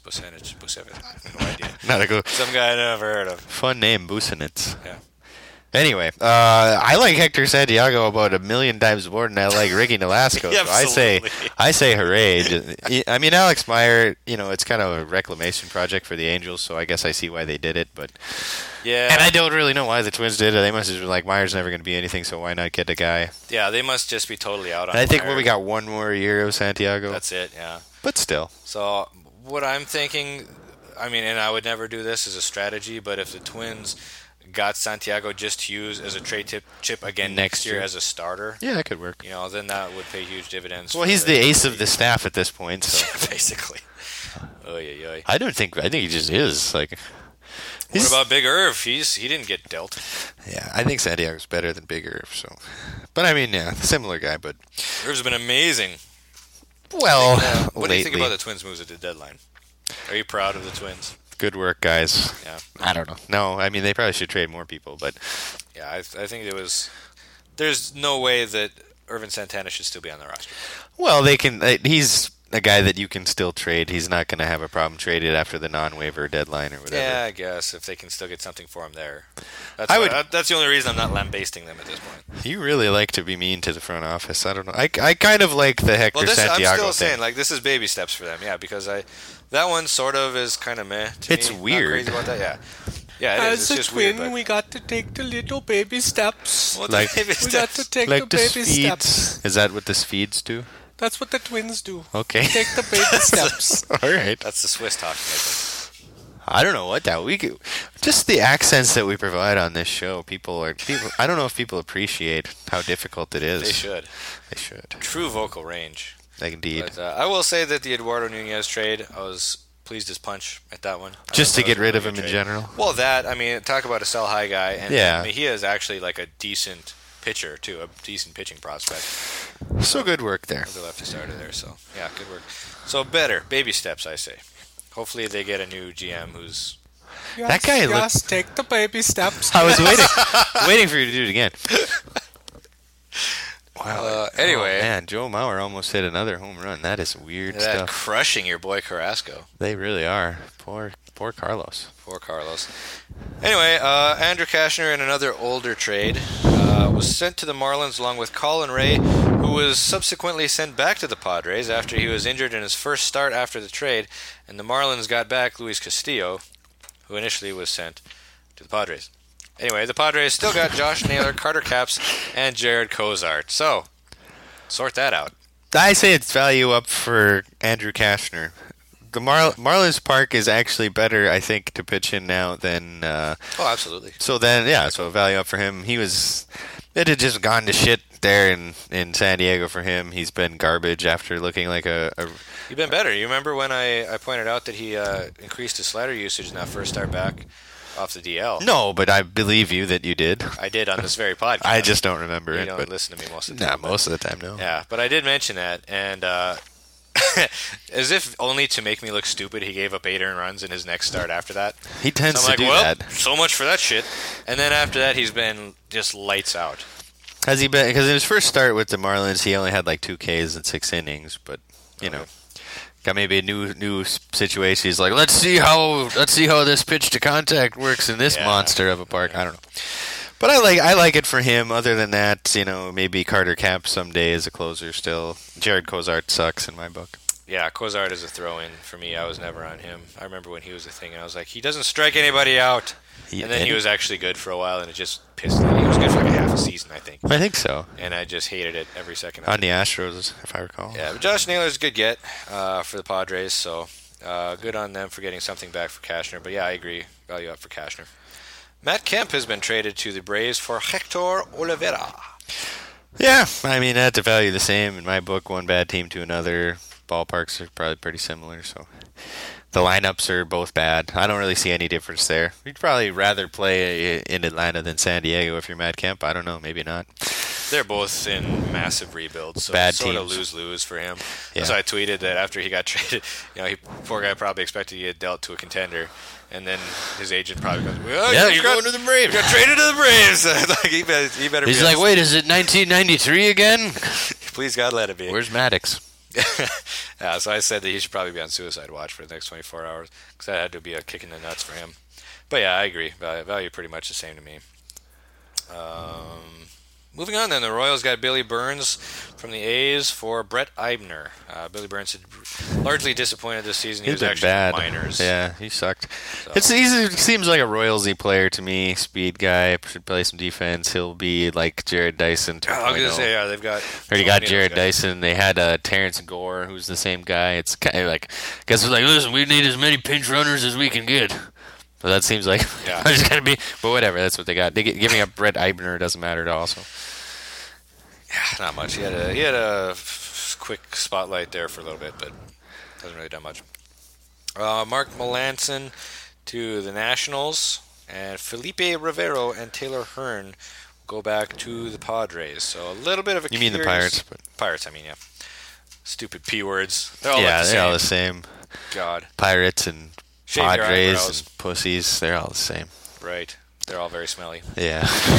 I have no idea.
not a good,
Some guy I never heard of.
fun name, Busenitz.
Yeah.
Anyway, I like Hector Santiago about 1,000,000 times more than I like Ricky Nolasco.
Yeah,
so I say hooray. I mean, Alex Meyer, it's kind of a reclamation project for the Angels, so I guess I see why they did it. But
Yeah.
and I don't really know why the Twins did it. They must have been like, Meyer's never going to be anything, so why not get a guy?
Yeah, they must just be totally out on
And I think
Meyer.
we got one more year of Santiago,
That's it, yeah.
but still.
So what I'm thinking, I mean, and I would never do this as a strategy, but if the Twins got Santiago just to use as a trade chip again next year as a starter,
Yeah, that could work.
then that would pay huge dividends.
Well,
for
he's the ace of the staff at this point, so
basically. Oy, oy, oy.
I think he just is. Like,
What about Big Irv? He didn't get dealt.
yeah, I think Santiago's better than Big Irv. So, but I mean, yeah, similar guy, but
Irv's been amazing.
well,
What do you think
lately.
about the Twins' moves at the deadline? Are you proud of the Twins?
Good work, guys.
Yeah.
I don't know. No, I mean they probably should trade more people, but
Yeah, I think it was. There's no way that Irvin Santana should still be on the roster.
well, they can. He's a guy that you can still trade. He's not going to have a problem traded after the non-waiver deadline or whatever.
Yeah, I guess if they can still get something for him there. That's that's the only reason I'm not lambasting them at this point.
You really like to be mean to the front office. I don't know. I kind of like the Hector
Well,
Santiago
I'm still
thing.
saying like this is baby steps for them. Yeah, because that one sort of is kind of meh. To
It's
me. Not
weird.
crazy about that. Yeah, yeah. It is.
As
It's
a
just
twin,
weird. But
we got to take the little baby steps.
Well,
Like-
the baby
We got
steps.
to take
like
the
the
baby
Swedes.
steps.
Is that what the Swedes do?
That's what the twins do.
Okay.
Take the baby steps.
All right.
That's the Swiss talking. I think.
I don't know what that we could, just the accents that we provide on this show. People. I don't know if people appreciate how difficult it is.
They should.
They should.
True vocal range.
Like, indeed.
But I will say that the Eduardo Nunez trade, I was pleased as punch at that one. I
Just
thought
to
that was
get
a
rid
really
of him
good
in
trade.
general.
Well, I mean, talk about a sell high guy, and
Yeah.
I mean, he is actually like a decent pitcher too, a decent pitching prospect.
So good work there.
The lefty starter there, so yeah, good work. So better baby steps, I say. Hopefully they get a new GM who's.
That guy looked-
Yes, take the baby steps.
I was waiting for you to do it again. Wow.
Anyway,
Man, Joe Mauer almost hit another home run. That is weird
that
stuff.
crushing your boy Carrasco.
They really are. Poor Carlos.
Poor Carlos. Anyway, Andrew Kashner in another older trade was sent to the Marlins along with Colin Ray, who was subsequently sent back to the Padres after he was injured in his first start after the trade, and the Marlins got back Luis Castillo, who initially was sent to the Padres. Anyway, the Padres still got Josh Naylor, Carter Capps, and Jared Cozart. So, sort that out.
I say it's value up for Andrew Kashner. The Marlins Park is actually better, I think, to pitch in now than.
Oh, absolutely.
So value up for him. It had just gone to shit there in San Diego for him. He's been garbage after looking like a
You've been better. You remember when I pointed out that he increased his slider usage in that first start back off the DL?
No, but I believe you that you did.
I did on this very podcast.
I just don't remember
You
it.
don't
But
listen to me most of the
nah,
time. but-
most of the time, no.
Yeah, but I did mention that, and as if only to make me look stupid, he gave up 8 earned runs in his next start after that.
He tends
So I'm
to
like,
do
well,
that.
so much for that shit. And then after that, he's been just lights out.
Has he been? Because in his first start with the Marlins, he only had like 2 Ks in 6 innings. But got maybe a new situation. He's like, let's see how this pitch to contact works in this
Yeah.
monster of a park. I don't know. But I like it for him. Other than that, maybe Carter Capps someday as a closer still. Jared Cozart sucks in my book.
Yeah, Cozart is a throw-in for me. I was never on him. I remember when he was a thing, and I was like, he doesn't strike anybody out. And then he was actually good for a while, and it just pissed me. He was good for like a half a season, I think.
I think so.
And I just hated it every second of
On
it.
the Astros, if I recall.
Yeah, but Josh Naylor's a good get for the Padres, so good on them for getting something back for Cashner. But yeah, I agree. Value up for Cashner. Matt Kemp has been traded to the Braves for Hector Olivera.
Yeah, I mean, I have to value the same. In my book, one bad team to another. Ballparks are probably pretty similar, so the lineups are both bad. I don't really see any difference there. You'd probably rather play in Atlanta than San Diego if you're Matt Kemp. I don't know, maybe not.
They're both in massive rebuilds, so
Bad
it's sort of
teams.
lose-lose for him.
Yeah.
So I tweeted that after he got traded, poor guy probably expected to get dealt to a contender, and then his agent probably goes, well,
Yeah,
you
you're
got-
going to the Braves.
You got traded to the Braves. Like, he better
He's
be
like,
on-
wait, is it 1993 again?
please God let it be.
Where's Maddox?
Yeah, so I said that he should probably be on suicide watch for the next 24 hours because that had to be a kick in the nuts for him. But yeah, I agree. Value pretty much the same to me. Moving on then, the Royals got Billy Burns from the A's for Brett Eibner. Billy Burns had largely disappointed this season. He
He's
was
been
actually
bad.
in the minors.
Yeah, he sucked.
So-
He seems like a Royalsy player to me. Speed guy, should play some defense. He'll be like Jared Dyson.
I was going to
2.0.
say, yeah, they've got...
Already
so
got
many of
Jared
those guys.
Dyson. They had Terrence Gore, who's the same guy. It's kind of like, guess it's like, listen, we need as many pinch runners as we can get. So that seems like
Yeah.
it's gonna be, but whatever. That's what they got. Giving up Brett Eibner doesn't matter at all. So
Yeah, not much. He had a quick spotlight there for a little bit, but hasn't really done much. Mark Melanson to the Nationals, and Felipe Rivero and Taylor Hearn go back to the Padres. So a little bit of a
you mean the
curious-
Pirates? But
Pirates, I mean, yeah. Stupid P words. They're all
yeah,
like the
they're all
same.
the same.
God.
Pirates and
Shave your
Padres
eyebrows.
and pussies. They're all the same.
Right. They're all very smelly.
Yeah.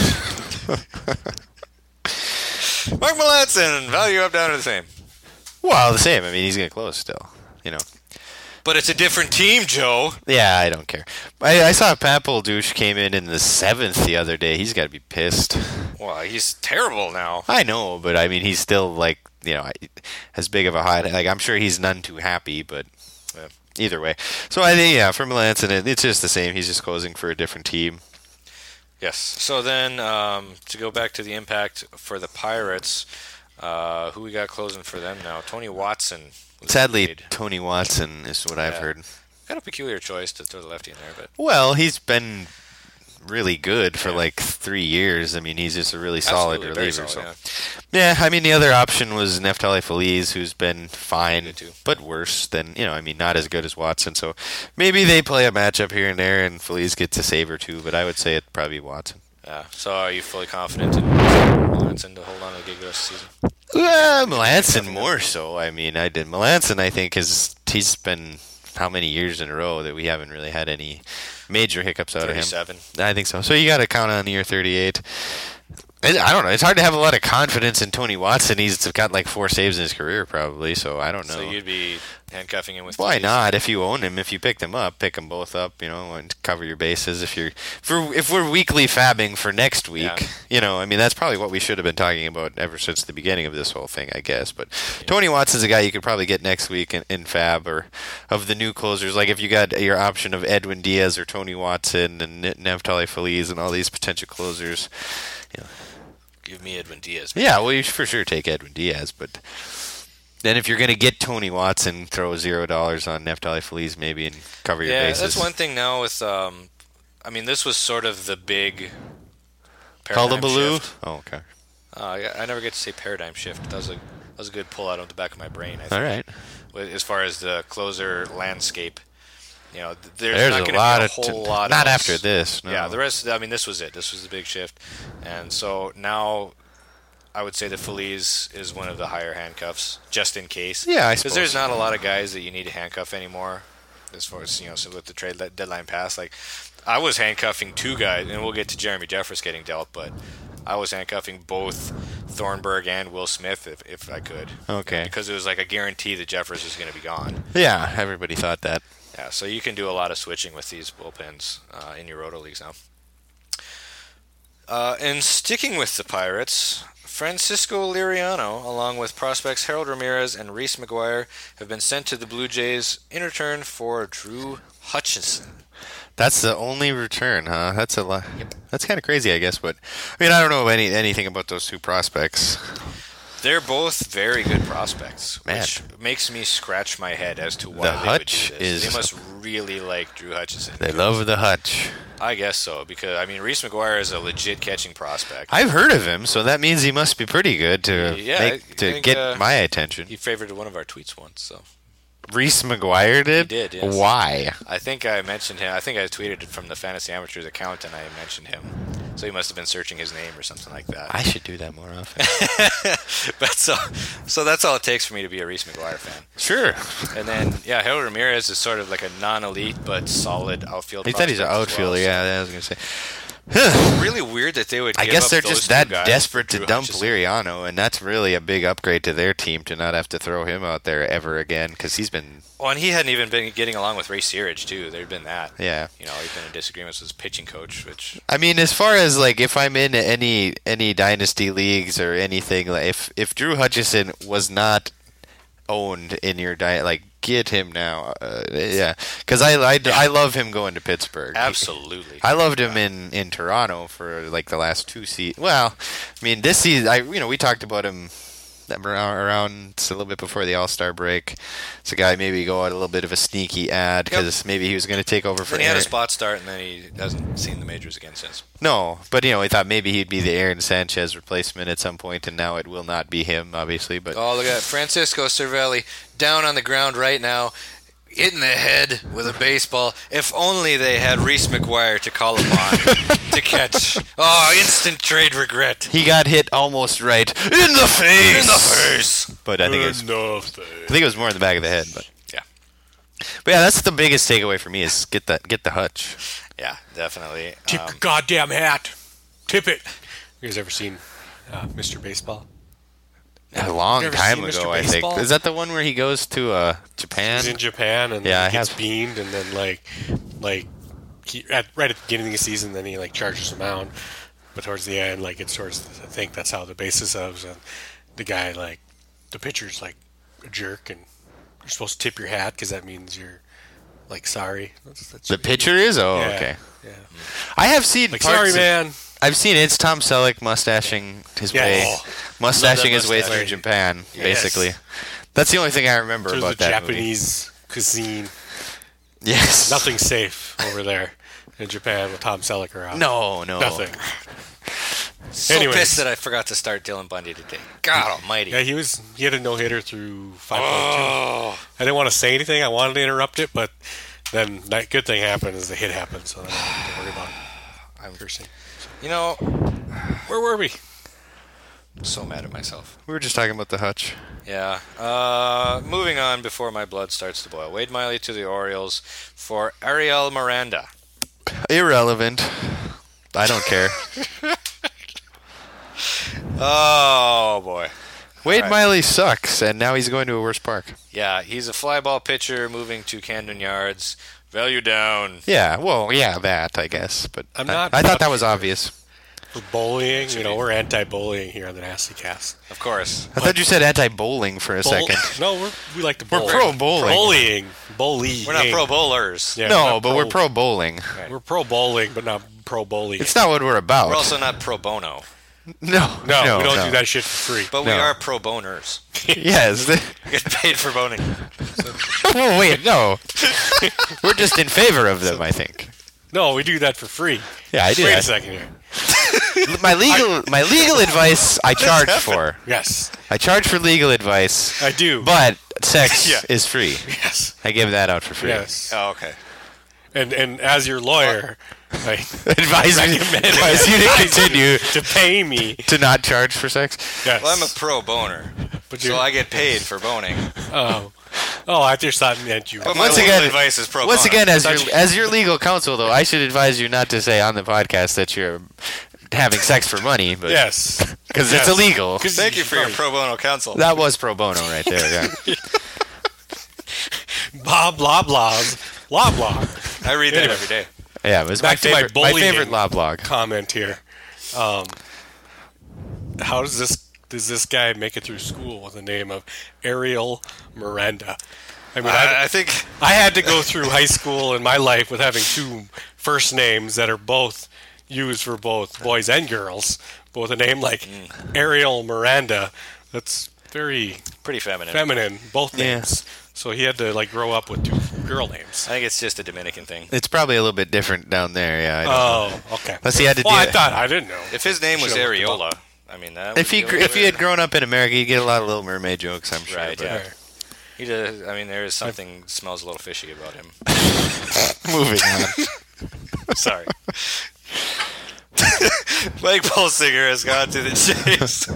Mark Melanson, value up, down, or the same.
Well, the same. I mean, he's gonna close still. You know.
But it's a different team, Joe.
Yeah, I don't care. I saw Papel Douche came in the 7th the other day. He's got to be pissed.
Well, he's terrible now.
I know, but I mean, he's still like, as big of a hot. Like, I'm sure he's none too happy, but
Yeah.
either way. So I think, yeah, for Melanson, it's just the same. He's just closing for a different team.
Yes. So then, to go back to the impact for the Pirates, who we got closing for them now? Tony Watson. was
Sadly,
paid.
Tony Watson is what I've
Yeah.
heard.
Kind of peculiar choice to throw the lefty in there, but
Well, he's been really good for like 3 years. I mean, he's just a really solid
absolutely, very
reliever.
solid,
So yeah, I mean, the other option was Neftali Feliz, who's been fine,
Good too.
but worse than, I mean, not as good as Watson. So maybe they play a matchup here and there, and Feliz gets a save or two, but I would say it'd probably be Watson.
yeah. So are you fully confident in Melanson to hold on to the gig the rest of the season?
Melanson more so. I mean, Melanson, I think, he's been how many years in a row that we haven't really had any major hiccups out of him.
37.
I think so. So you got to count on year 38. I don't know. It's hard to have a lot of confidence in Tony Watson. He's got like 4 saves in his career, probably. So I don't know.
So you'd be handcuffing him with
Why
Feliz?
not? If you own him, if you pick them up, pick them both up. And cover your bases. If we're weekly fabbing for next week, I mean that's probably what we should have been talking about ever since the beginning of this whole thing, I guess. But Tony Watson's a guy you could probably get next week in fab or of the new closers. Like if you got your option of Edwin Diaz or Tony Watson and Neftali Feliz and all these potential closers.
Give me Edwin Diaz.
Yeah, well, you should for sure take Edwin Diaz, but then if you're going to get Tony Watson, throw $0 on Neftali Feliz maybe and cover your
Yeah,
bases.
that's one thing now with, I mean, this was sort of the big
Calda
paradigm
Baloo?
shift.
Oh, okay.
I never get to say paradigm shift. That was a good pull out of the back of my brain, I think.
All right.
As far as the closer landscape, there's
There's
not
a
going to
lot
be a
of
whole lot.
not
else.
after this. No.
Yeah, the rest. I mean, this was it. This was the big shift, and so now I would say that Feliz is one of the higher handcuffs, just in case.
Yeah, I
because there's
suppose.
not a lot of guys that you need to handcuff anymore. As far as so with the trade deadline pass, like I was handcuffing 2 guys, and we'll get to Jeremy Jeffress getting dealt, but I was handcuffing both Thornburg and Will Smith if I could.
Okay.
Because it was like a guarantee that Jeffress was going to be gone.
Yeah, everybody thought that.
Yeah, so you can do a lot of switching with these bullpens in your roto leagues now. And sticking with the Pirates, Francisco Liriano, along with prospects Harold Ramirez and Reese McGuire, have been sent to the Blue Jays in return for Drew Hutchison.
That's the only return, huh? That's a lot. That's kind of crazy, I guess. But I mean, I don't know anything about those two prospects.
They're both very good prospects,
Man.
which makes me scratch my head as to why
The
they
Hutch
would do this.
is-
They must really like Drew Hutchison.
They love the Hutch.
I guess so, because, I mean, Reese McGuire is a legit catching prospect.
I've heard of him, so that means he must be pretty good to
Yeah, I think,
get my attention.
He favorited one of our tweets once, so...
Reese McGuire did?
He did, yes.
Why?
I think I mentioned him. I think I tweeted it from the Fantasy Amateurs account, and I mentioned him. So he must have been searching his name or something like that.
I should do that more often.
But so that's all it takes for me to be a Reese McGuire fan.
Sure.
And then, yeah, Harold Ramirez is sort of like a non-elite but solid outfield.
He said he's an
prospect as well,
outfielder,
so-
yeah, I was going to say.
Really weird that they would.
I
give
guess
up
they're
those
just
two
that
guys
desperate
for
to
Drew
dump
Hutchison.
Liriano, and that's really a big upgrade to their team to not have to throw him out there ever again, because he's been,
Well, and he hadn't even been getting along with Ray Searage too. There'd been that.
yeah.
You know, he's been in disagreements with his pitching coach, which
I mean, as far as like if I'm in any dynasty leagues or anything, like if Drew Hutchison was not owned in your like get him now, yeah, because I love him going to Pittsburgh.
absolutely.
I loved him in Toronto for like the last two seasons. Well, I mean this season, we talked about him around a little bit before the All-Star break. It's a guy maybe go out a little bit of a sneaky ad because maybe he was going to take over for.
Then he had a
Aaron.
spot start, and then he hasn't seen the majors again since.
No, but we thought maybe he'd be the Aaron Sanchez replacement at some point, and now it will not be him, obviously. But
Oh, look at that. Francisco Cervelli down on the ground right now, hitting the head with a baseball. If only they had Reese McGuire to call upon to catch. Oh, instant trade regret.
he got hit almost right in the face.
In the face.
But I think it was more in the back of the head. But
Yeah.
yeah, that's the biggest takeaway for me is get the Hutch.
Yeah, definitely.
Tip your goddamn hat. Tip it. You guys ever seen Mr. Baseball?
A long
Never
time
seen
ago,
Mr.
I think.
Baseball?
Is that the one where he goes to Japan?
He's in Japan and
Yeah, I
he gets
have.
beamed, and then right at the beginning of the season, then he charges him out. But towards the end, it's sort of, I think that's how the basis of, and the guy the pitcher's a jerk, and you're supposed to tip your hat because that means you're sorry. That's
The pitcher is? Oh,
Yeah,
okay.
Yeah.
I have seen parts
Sorry,
of-
man.
I've seen it's Tom Selleck mustaching his
Yeah.
way,
Oh,
mustaching his way
mustache.
through Japan,
Yes.
basically. That's the only thing I remember
Through
about
the
that movie.
Japanese cuisine.
Yes.
Nothing safe over there in Japan with Tom Selleck around.
No.
Nothing.
So
Anyways.
pissed that I forgot to start Dylan Bundy today. God almighty.
Yeah, he had a no-hitter through 5.2.
Oh.
I didn't want to say anything. I wanted to interrupt it, but then that good thing happened is the hit happened, so I don't have to worry about it. I'm cursing.
You know,
Where were we?
I'm so mad at myself.
We were just talking about the Hutch.
Yeah. Moving on before my blood starts to boil. Wade Miley to the Orioles for Ariel Miranda.
Irrelevant. I don't care.
Oh, boy.
Wade
right.
Miley sucks, and now he's going to a worse park.
Yeah, he's a fly ball pitcher moving to Camden Yards. Value down.
Yeah, well, yeah, that, I guess. But
I'm not
I thought
much-
that was obvious.
For bullying, we're anti-bullying here on the Nasty Cast.
Of course.
I thought you said anti-bowling for a second.
No, we like to
We're
bowl.
pro-bowling.
Bullying.
We're not pro bowlers.
Yeah,
No,
not
but we're pro bowling.
We're pro bowling, but not pro bullying.
It's not what we're about.
We're also not pro bono.
No,
no, we don't do that shit for free.
But we
No.
are pro boners.
Yes.
We get paid for boning.
Oh wait, no. We're just in favor of them, I think.
No, we do that for free.
Yeah, I do.
Wait a
that.
second here.
My legal advice I charge for.
Yes,
I charge for legal advice,
I do.
but sex
Yeah.
is free.
yes,
I give that out for free.
yes.
Oh, okay.
And as your lawyer, I
Advise you to continue
to pay me.
to not charge for sex.
Yes.
Well, I'm a pro boner.
But
So
you're-
I get paid for boning.
Oh, I just thought meant you.
But
Once
my
again-
legal advice is pro
Once
bono.
again, as your legal counsel, though, I should advise you not to say on the podcast that you're having sex for money, but
Yes.
because it's
Yes.
illegal.
Thank you for your pro bono counsel.
That was pro bono right there. Yeah.
Blah blah blahs. Blah blah.
I read that
Anyway.
every day.
Yeah, it was
Back to my
my favorite
bullying.
law blog.
Comment here. how does this guy make it through school with the name of Ariel Miranda? I mean,
I think
I had to go through high school in my life with having two first names that are both used for both boys and girls. But with a name like Ariel Miranda, that's very
pretty feminine.
feminine, both
Yeah.
names. So he had to like grow up with two girl names.
I think it's just a Dominican thing.
It's probably a little bit different down there. Yeah. I don't know.
Oh, okay.
Unless he had to
Well, I
do.
thought I didn't know.
If his name was
Should've looked him
Areola,
up.
I mean that.
If he
would be a
if he had
little
grown up in America, he'd get a lot of Little Mermaid jokes. I'm sure.
Right,
but-
yeah. He does. I mean, there is something smells a little fishy about him.
Moving on.
Sorry. Mike Bolsinger has gone to the chase.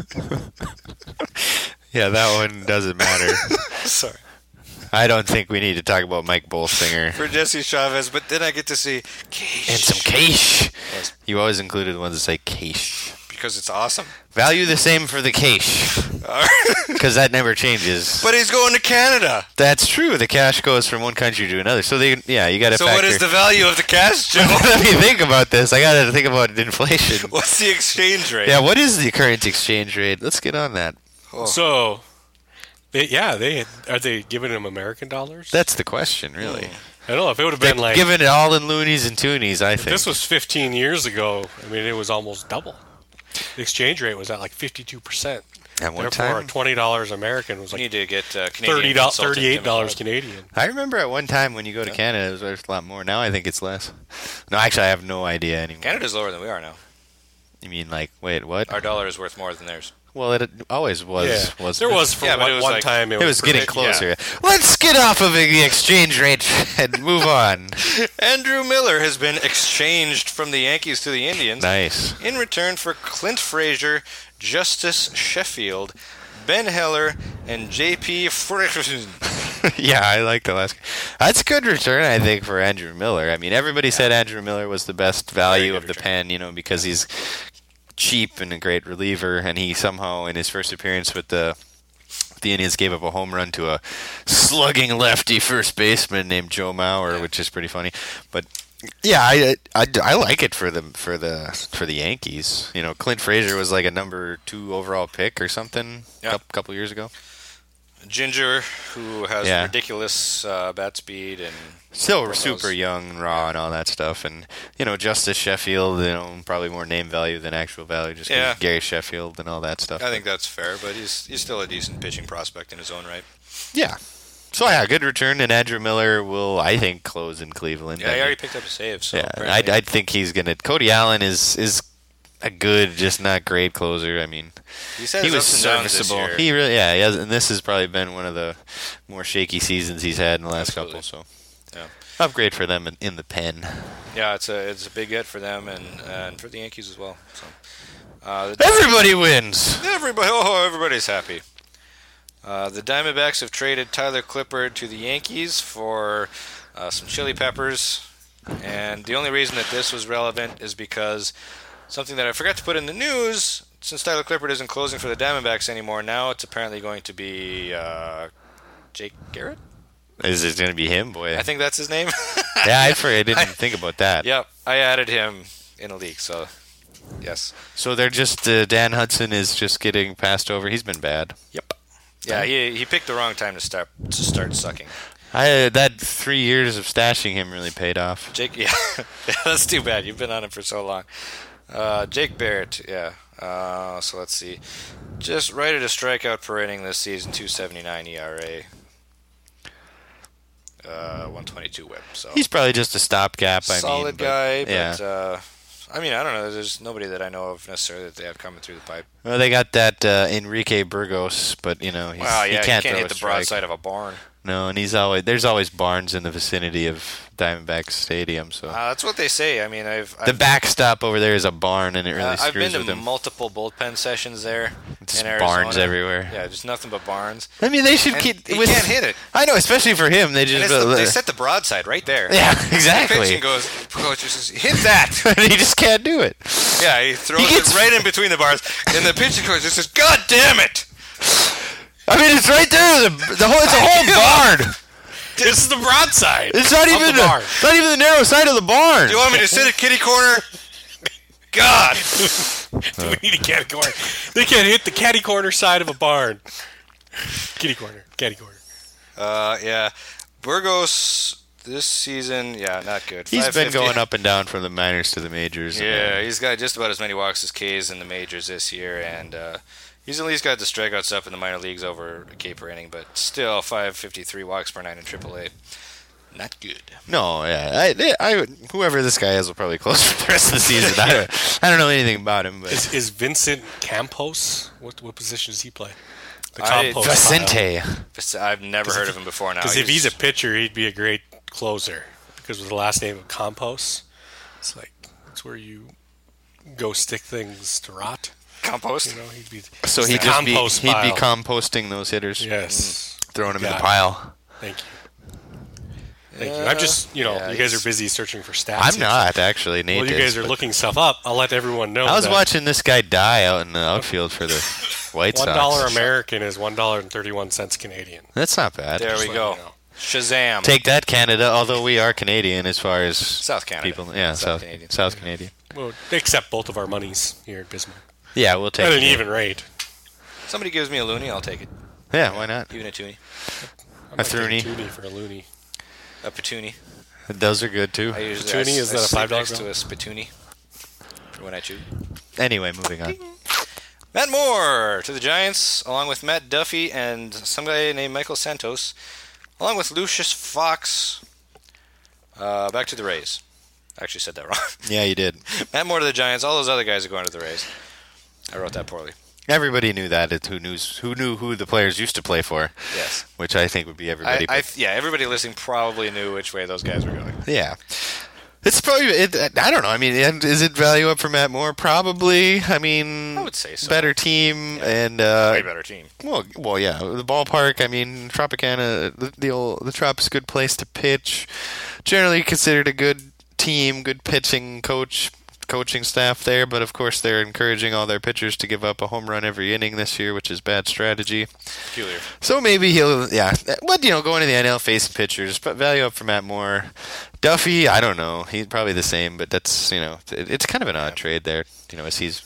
Yeah, that one doesn't matter.
Sorry.
I don't think we need to talk about Mike Bolsinger.
For Jesse Chavez, but then I get to see quiche.
And some quiche.
Yes.
You always included the ones that say quiche.
Because it's awesome.
Value the same for the quiche. Because that never changes.
But he's going to Canada.
That's true. The cash goes from one country to another. So you got to
So
factor.
what is the value of the cash, Joe?
Let me think about this. I got to think about inflation.
What's the exchange rate?
Yeah, what is the current exchange rate? Let's get on that.
Oh.
So, are they giving him American dollars?
That's the question, really.
I don't know if it would have been like
Given it all in loonies and toonies, I think.
this was 15 years ago. I mean, it was almost double. The exchange rate was at like 52%.
At one
Therefore,
time.
$20 American was
We
like
need to get Canadian
$38
consultant.
Canadian.
I remember at one time when you go to Canada, it was worth a lot more. Now I think it's less. No, actually, I have no idea anymore.
Canada's lower than we are now.
You mean like, wait, what?
Our dollar is worth more than theirs.
Well, it always was.
Yeah,
Wasn't
there
it?
was for
Yeah, but
one,
it was
one
like-
time.
It was getting
pretty-
closer. Let's get off of the exchange rate and move on.
Andrew Miller has been exchanged from the Yankees to the Indians
Nice.
in return for Clint Frazier, Justice Sheffield, Ben Heller, and J.P. Frickson.
Yeah, I like the last. That's a good return, I think, for Andrew Miller. I mean, everybody said Andrew Miller was the best value
good
of the
return.
pen, because he's cheap and a great reliever, and he somehow, in his first appearance with the Indians, gave up a home run to a slugging lefty first baseman named Joe Mauer, which is pretty funny. But yeah, I like it for the Yankees. Clint Frazier was like a number 2 overall pick or something a couple years ago.
Ginger, who has
Yeah.
ridiculous bat speed and
Still
Who
super
knows?
young and raw and all that stuff, and Justice Sheffield, probably more name value than actual value, just 'cause
Yeah.
Gary Sheffield and all that stuff.
I think that's fair, but he's still a decent pitching prospect in his own right.
Yeah. So yeah, good return, and Andrew Miller will, I think, close in Cleveland.
Yeah, he already picked up a save. So
Yeah,
apparently-
I think he's gonna. Cody Allen is a good, just not great closer. I mean,
he said
he
his
was
ups and downs this
serviceable.
year.
He really, yeah, he has, and this has probably been one of the more shaky seasons he's had in the last
Absolutely.
couple. So,
Yeah.
upgrade for them in the pen.
Yeah, it's a big get for them and for the Yankees as well. So
Everybody wins.
everybody's happy. The Diamondbacks have traded Tyler Clippard to the Yankees for some chili peppers, and the only reason that this was relevant is because something that I forgot to put in the news. Since Tyler Clippard isn't closing for the Diamondbacks anymore, now it's apparently going to be Jake Garrett.
Is it going to be him, boy?
I think that's his name.
Yeah, I didn't even think about that.
Yep, I added him in a league, so yes.
So they're just Dan Hudson is just getting passed over. He's been bad.
Yep. Yeah, he picked the wrong time to start sucking.
That 3 years of stashing him really paid off.
Jake, yeah, that's too bad. You've been on him for so long. Jake Barrett, yeah. So let's see. Just right at a strikeout per inning this season, 2.79 ERA. 122 whip. So
He's probably just a stopgap.
solid guy, but
yeah.
I mean, I don't know. There's nobody that I know of necessarily that they have coming through the pipe.
Well, they got that Enrique Burgos, but he
Wow, yeah,
he
you
can't
can't
throw
hit
a
the
strike.
broadside of a barn.
No, and there's always barns in the vicinity of Diamondback Stadium. So
That's what they say. I mean,
the backstop over there is a barn, and it really
I've been
screws
to
with them.
multiple bullpen sessions there.
Just
in Arizona.
barns everywhere.
Yeah, just nothing but barns.
I mean, they should
And
keep.
he can't hit it.
I know, especially for him. They
And
just
they set the broadside right there.
yeah,
Pitching
exactly.
goes, coach just says, hit that.
And he just can't do it.
Yeah, he throws
He gets-
it right in between the bars, and the pitching coach just says, God damn it!
I mean, it's right there. It's a whole barn.
This is the broadside.
It's not
of
even
the barn.
not even the narrow side of the barn.
Do you want me to sit at kitty corner? God!
We need a catty corner. They can't hit the catty corner side of a barn. Catty corner.
Yeah. Burgos this season, not good.
He's been going up and down from the minors to the majors.
Yeah, he's got just about as many walks as K's in the majors this year, and he's at least got the strikeouts up in the minor leagues over a K per inning, but still 553 walks per 9 in AAA. Not good.
No, yeah. Whoever this guy is will probably close for the rest of the season. I don't know anything about him. But.
Is Vincent Campos? What position does he play? The
Vicente.
I've never heard of him before now.
Because if he's a pitcher, he'd be a great closer. Because with the last name of Campos, it's like it's where you go stick things to rot.
Compost?
He'd be
So he'd be composting those hitters.
Yes.
Throwing them in the pile.
Thank you. I'm just, you guys are busy searching for stats.
I'm not, actually. Nate
you guys are looking stuff up. I'll let everyone know.
I was watching this guy die out in the outfield for the White Sox.
$1 American is $1.31 Canadian.
That's not bad.
There we go. Shazam.
Take that, Canada, although we are Canadian as far as
South Canada.
People. Yeah, South Canadian.
Well, they accept both of our monies here at Bismarck.
Yeah, we'll take
it.
At
an even rate.
Somebody gives me a loonie, I'll take it.
Yeah, why not?
Even a toonie.
A throonie. A toonie for a loony.
A patoonie.
Those are good too.
Patoonie, is that a $5
next to a spitoonie for when I chew.
Anyway, moving on.
Matt Moore to the Giants, along with Matt Duffy and some guy named Michael Santos, along with Lucius Fox. Back to the Rays. I actually said that wrong.
Yeah, you did.
Matt Moore to the Giants. All those other guys are going to the Rays. I wrote that poorly.
Everybody knew that. Who knew who the players used to play for?
Yes.
Which I think would be everybody.
Everybody listening probably knew which way those guys were going.
Yeah. It's probably. I don't know. I mean, is it value up for Matt Moore? Probably. I mean,
I would say so.
Better team and
way better team.
Well, yeah. The ballpark. I mean, Tropicana. The Trop is a good place to pitch. Generally considered a good team, good pitching coaching staff there, but of course they're encouraging all their pitchers to give up a home run every inning this year, which is bad strategy.
Peculiar.
So maybe he'll, but going to the NL facing pitchers, but value up for Matt Moore. Duffy, I don't know. He's probably the same, but that's, it's kind of an odd trade there, as he's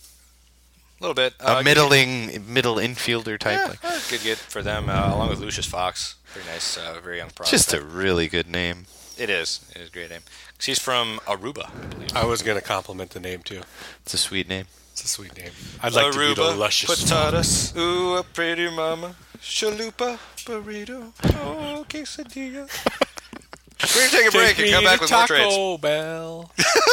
a little bit
a middle infielder type.
Good get for them, along with Lucius Fox. Pretty nice, very young prospect.
Just a really good name.
It is. It is a great name. Because he's from Aruba, I believe.
I was going to compliment the name, tue.
It's a sweet name.
It's a sweet name. I'd like
Aruba,
to be the luscious
patatas, ooh, a pretty mama, chalupa, burrito, oh, quesadilla. We're going to take a break and come back with more trades.
Taco Bell.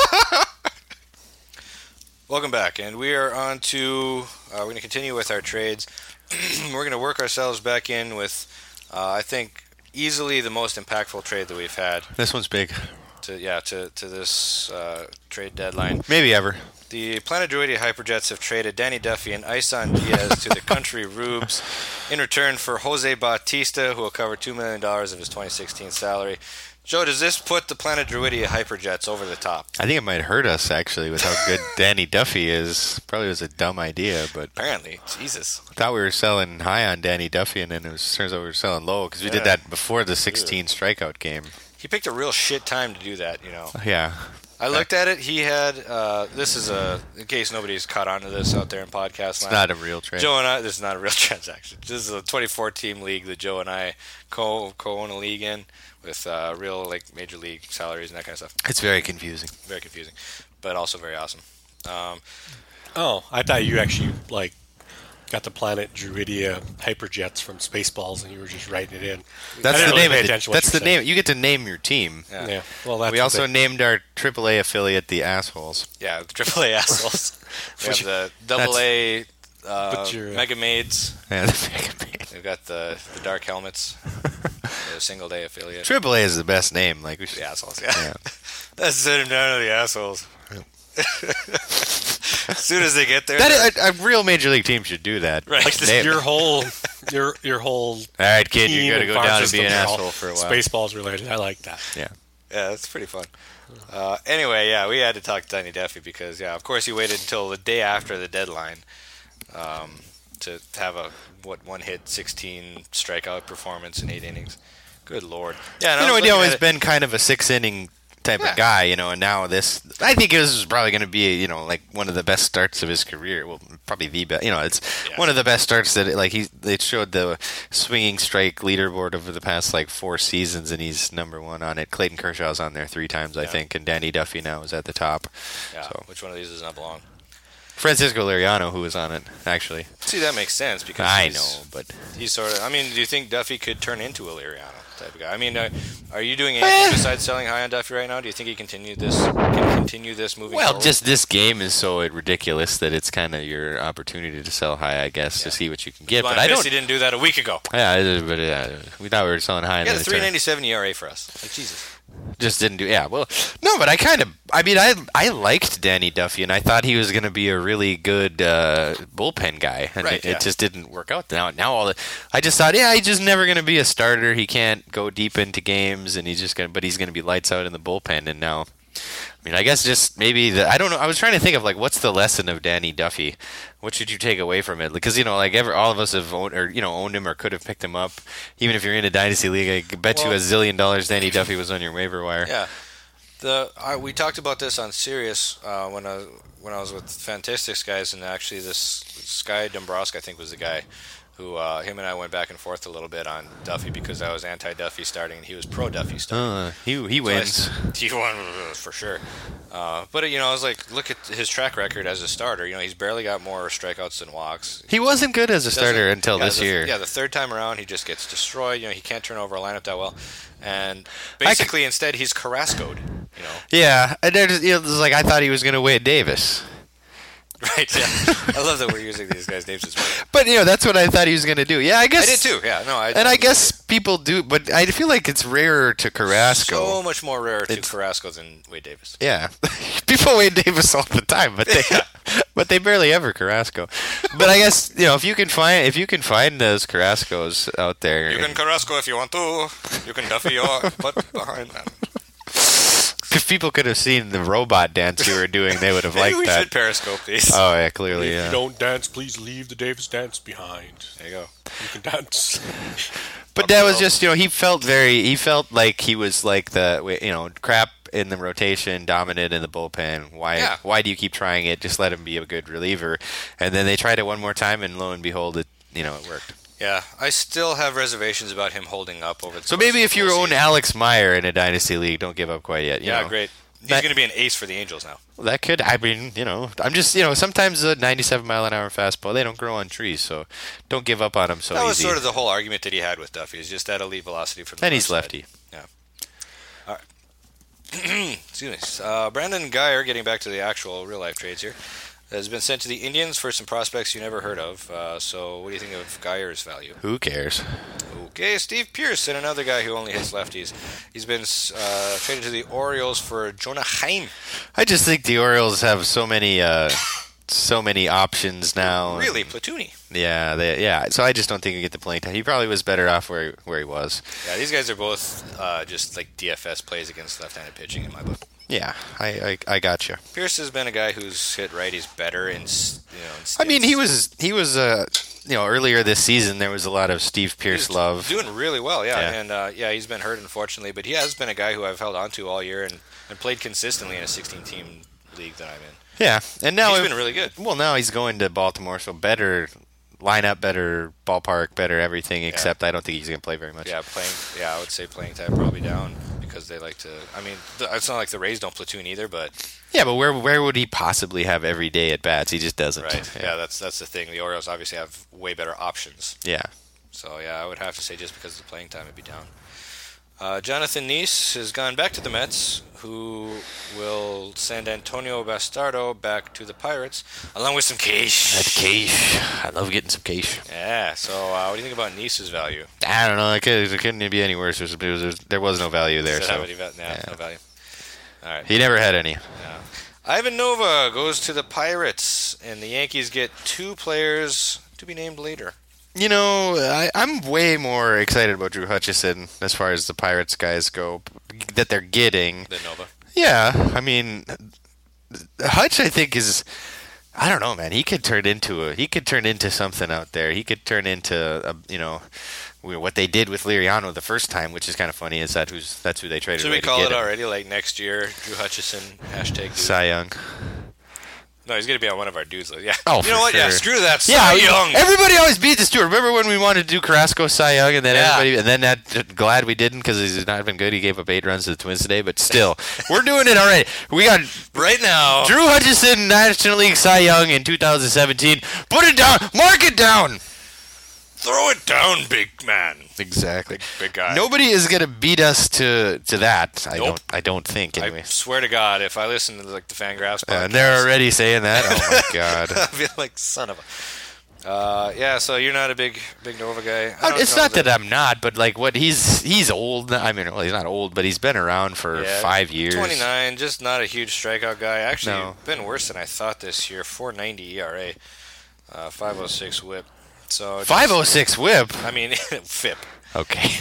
Welcome back, and we are on to, we're going to continue with our trades. We're going to work ourselves back in with, I think, easily the most impactful trade that we've had.
This one's big.
To this trade deadline.
Maybe ever.
The Planet Druidia Hyperjets have traded Danny Duffy and Isan Diaz to the Country Rubes in return for Jose Bautista, who will cover $2 million of his 2016 salary. Joe, does this put the Planet Druidia Hyperjets over the top?
I think it might hurt us, actually, with how good Danny Duffy is. Probably was a dumb idea, but...
Apparently. Jesus.
I thought we were selling high on Danny Duffy, and then turns out we were selling low, because we did that before the 16 strikeout game.
He picked a real shit time to do that,
Yeah.
I looked at it. He had, this is in case nobody's caught on to this out there in podcast land.
It's not a real trade.
Joe and I, this is not a real transaction. This is a 24-team league that Joe and I co-own a league in with real, major league salaries and that kind of stuff.
It's very confusing.
Very confusing, but also very awesome.
I thought you actually, got the Planet Druidia Hyperjets from Spaceballs, and you were just writing it in.
That's the name of it.
That's
the name. You get to name your team.
Yeah. Well, that's
we also named our AAA affiliate the Assholes.
Yeah, the AAA Assholes. We have the AA Mega Maids.
Yeah, the Mega Maids.
We've got the Dark Helmets. The single day affiliate.
AAA is the best name. We should,
the Assholes. Yeah. Let's send them down to the Assholes. As soon as they get there,
a real major league team should do that.
Right.
Your whole. All
right, kid, you're gonna go down and be an asshole for a while.
Spaceballs related. I like that.
Yeah,
that's pretty fun. Anyway, we had to talk to Danny Duffy because, of course, he waited until the day after the deadline to have a one hit, 16 strikeout performance in 8 innings. Good Lord. Yeah,
he'd always been kind of a 6-inning type of guy, and now this, I think this is probably going to be, like one of the best starts of his career. Well, probably the best, it's one of the best starts that, like, they showed the swinging strike leaderboard over the past, like, 4 seasons, and he's number 1 on it. Clayton Kershaw's on there 3 times, I think, and Danny Duffy now is at the top.
Yeah,
so.
Which one of these does not belong?
Francisco Liriano, who was on it, actually.
See, that makes sense because
I know, but
he's sort of. I mean, do you think Duffy could turn into a Liriano type of guy? I mean, are you doing anything besides selling high on Duffy right now? Do you think he can continue this moving forward?
Well, just this game is so ridiculous that it's kind of your opportunity to sell high, I guess, to see what you can get.
But I don't. He didn't do that a week ago.
Yeah, but we thought we were selling high.
He got a 3.97 ERA for us. Like Jesus.
Just didn't do. Yeah, well, no, but I liked Danny Duffy, and I thought he was going to be a really good bullpen guy, and it just didn't work out. Now I just thought, he's just never going to be a starter. He can't go deep into games, and he's going to be lights out in the bullpen. And now, I mean, I guess just maybe I don't know. I was trying to think of, like, what's the lesson of Danny Duffy? What should you take away from it? Because, like, all of us have owned him or could have picked him up. Even if you're in a dynasty league, I bet you $1 zillion Danny Duffy was on your waiver wire.
Yeah. We talked about this on Sirius when I was with Fantastics guys, and actually this guy Dombrowski, I think, was the guy who him and I went back and forth a little bit on Duffy because I was anti-Duffy starting and he was pro-Duffy starting.
He wins.
He won for sure. But I was like, look at his track record as a starter. He's barely got more strikeouts than walks.
He wasn't good as a starter until this year.
Yeah, the third time around he just gets destroyed. He can't turn over a lineup that well, and basically instead he's Carrasco'd.
Yeah, and it's like I thought he was going to Wade Davis.
Right, yeah. I love that we're using these guys' names as well.
But, that's what I thought he was going to do. Yeah, I guess.
I did too, yeah. No,
I guess people do, but I feel like it's rarer to Carrasco.
So much more rare to Carrasco than Wade Davis.
Yeah. People Wade Davis all the time, but they barely ever Carrasco. But I guess, if you can find those Carrascos out there.
You can Carrasco if you want to. You can Duffy your butt behind them.
If people could have seen the robot dance you were doing, they would have liked that.
Maybe we should Periscope these.
Oh, yeah, clearly,
If you don't dance, please leave the Davis dance behind.
There you go.
You can dance.
But that was just, he felt like he was like the, crap in the rotation, dominant in the bullpen. Why do you keep trying it? Just let him be a good reliever. And then they tried it one more time, and lo and behold, it worked.
Yeah, I still have reservations about him holding up over the
So maybe if you own Alex Meyer in a dynasty league, don't give up quite yet.
Yeah, great. He's going to be an ace for the Angels now.
Well, that could, I'm just, sometimes a 97-mile-an-hour fastball, they don't grow on trees, so don't give up on him so easy.
That was sort of the whole argument that he had with Duffy, is just that elite velocity from the
And he's lefty.
Yeah. All right. Excuse me. Brandon Geyer, getting back to the actual real-life trades here, has been sent to the Indians for some prospects you never heard of. So what do you think of Geyer's value?
Who cares?
Okay, Steve Pearson, another guy who only hits lefties. He's been traded to the Orioles for Jonah Heim.
I just think the Orioles have so many options now.
Really, Platoony.
Yeah. So I just don't think he get the playing time. He probably was better off where he was.
Yeah, these guys are both just like DFS plays against left-handed pitching in my book.
Yeah, I got you.
Pierce has been a guy who's hit righties better in
I mean, he was earlier this season there was a lot of Steve Pearce love.
Doing really well, yeah. And he's been hurt unfortunately, but he has been a guy who I've held on to all year and played consistently in a 16-team league that I'm in.
Yeah, and now
he's been really good.
Well, now he's going to Baltimore, so better lineup, better ballpark, better everything. Except I don't think he's going to play very much.
Yeah, I would say playing time probably down because they like to. I mean, it's not like the Rays don't platoon either, but
yeah, but where would he possibly have every day at bats? He just doesn't.
Right. Yeah, that's the thing. The Orioles obviously have way better options.
Yeah.
So I would have to say just because of the playing time, it'd be down. Jonathan Neese has gone back to the Mets, who will send Antonio Bastardo back to the Pirates, along with some cash.
That's cash. I love getting some cash.
Yeah, so what do you think about Neese's value?
I don't know. It couldn't be any worse. There was no value there.
No value. All right.
He never had any.
Yeah. Ivan Nova goes to the Pirates, and the Yankees get 2 players to be named later.
I'm way more excited about Drew Hutchison as far as the Pirates guys go that they're getting.
Than Nova.
Yeah, I mean, Hutch I think is I don't know, man. He could turn into something out there. He could turn into what they did with Liriano the first time, which is kind of funny. Is that's who they traded?
Should
away
we
to
call
get
it
him.
already? Like next year, Drew Hutchison #dude.
Cy Young.
No, he's gonna be on one of our dudes. Yeah.
Oh,
you know
for
what? Yeah,
sure.
screw that. Cy
Yeah,
Young.
everybody always beat this too. Remember when we wanted to do Carrasco, Cy Young, and then
Yeah.
everybody, and then glad we didn't because he's not been good. He gave up 8 runs to the Twins today, but still, we're doing it already. We got
Right now.
Drew Hutchison, National League Cy Young in 2017. Put it down, mark it down.
Throw it down, big man.
Exactly.
Big guy.
Nobody is gonna beat us to that.
Nope.
I don't think.
I
Anyway,
swear to God, if I listen to like the Fangraphs podcast,
and they're already saying that. Oh my God.
I feel like son of a. Yeah, so you're not a big Nova guy.
It's not that I'm not, but like what he's old. I mean, well, he's not old, but he's been around for 5 years.
29, just not a huge strikeout guy. Actually,
No.
been worse than I thought this year. 4.90 ERA, 5.06 WHIP. So
506 whip.
I mean, FIP.
Okay.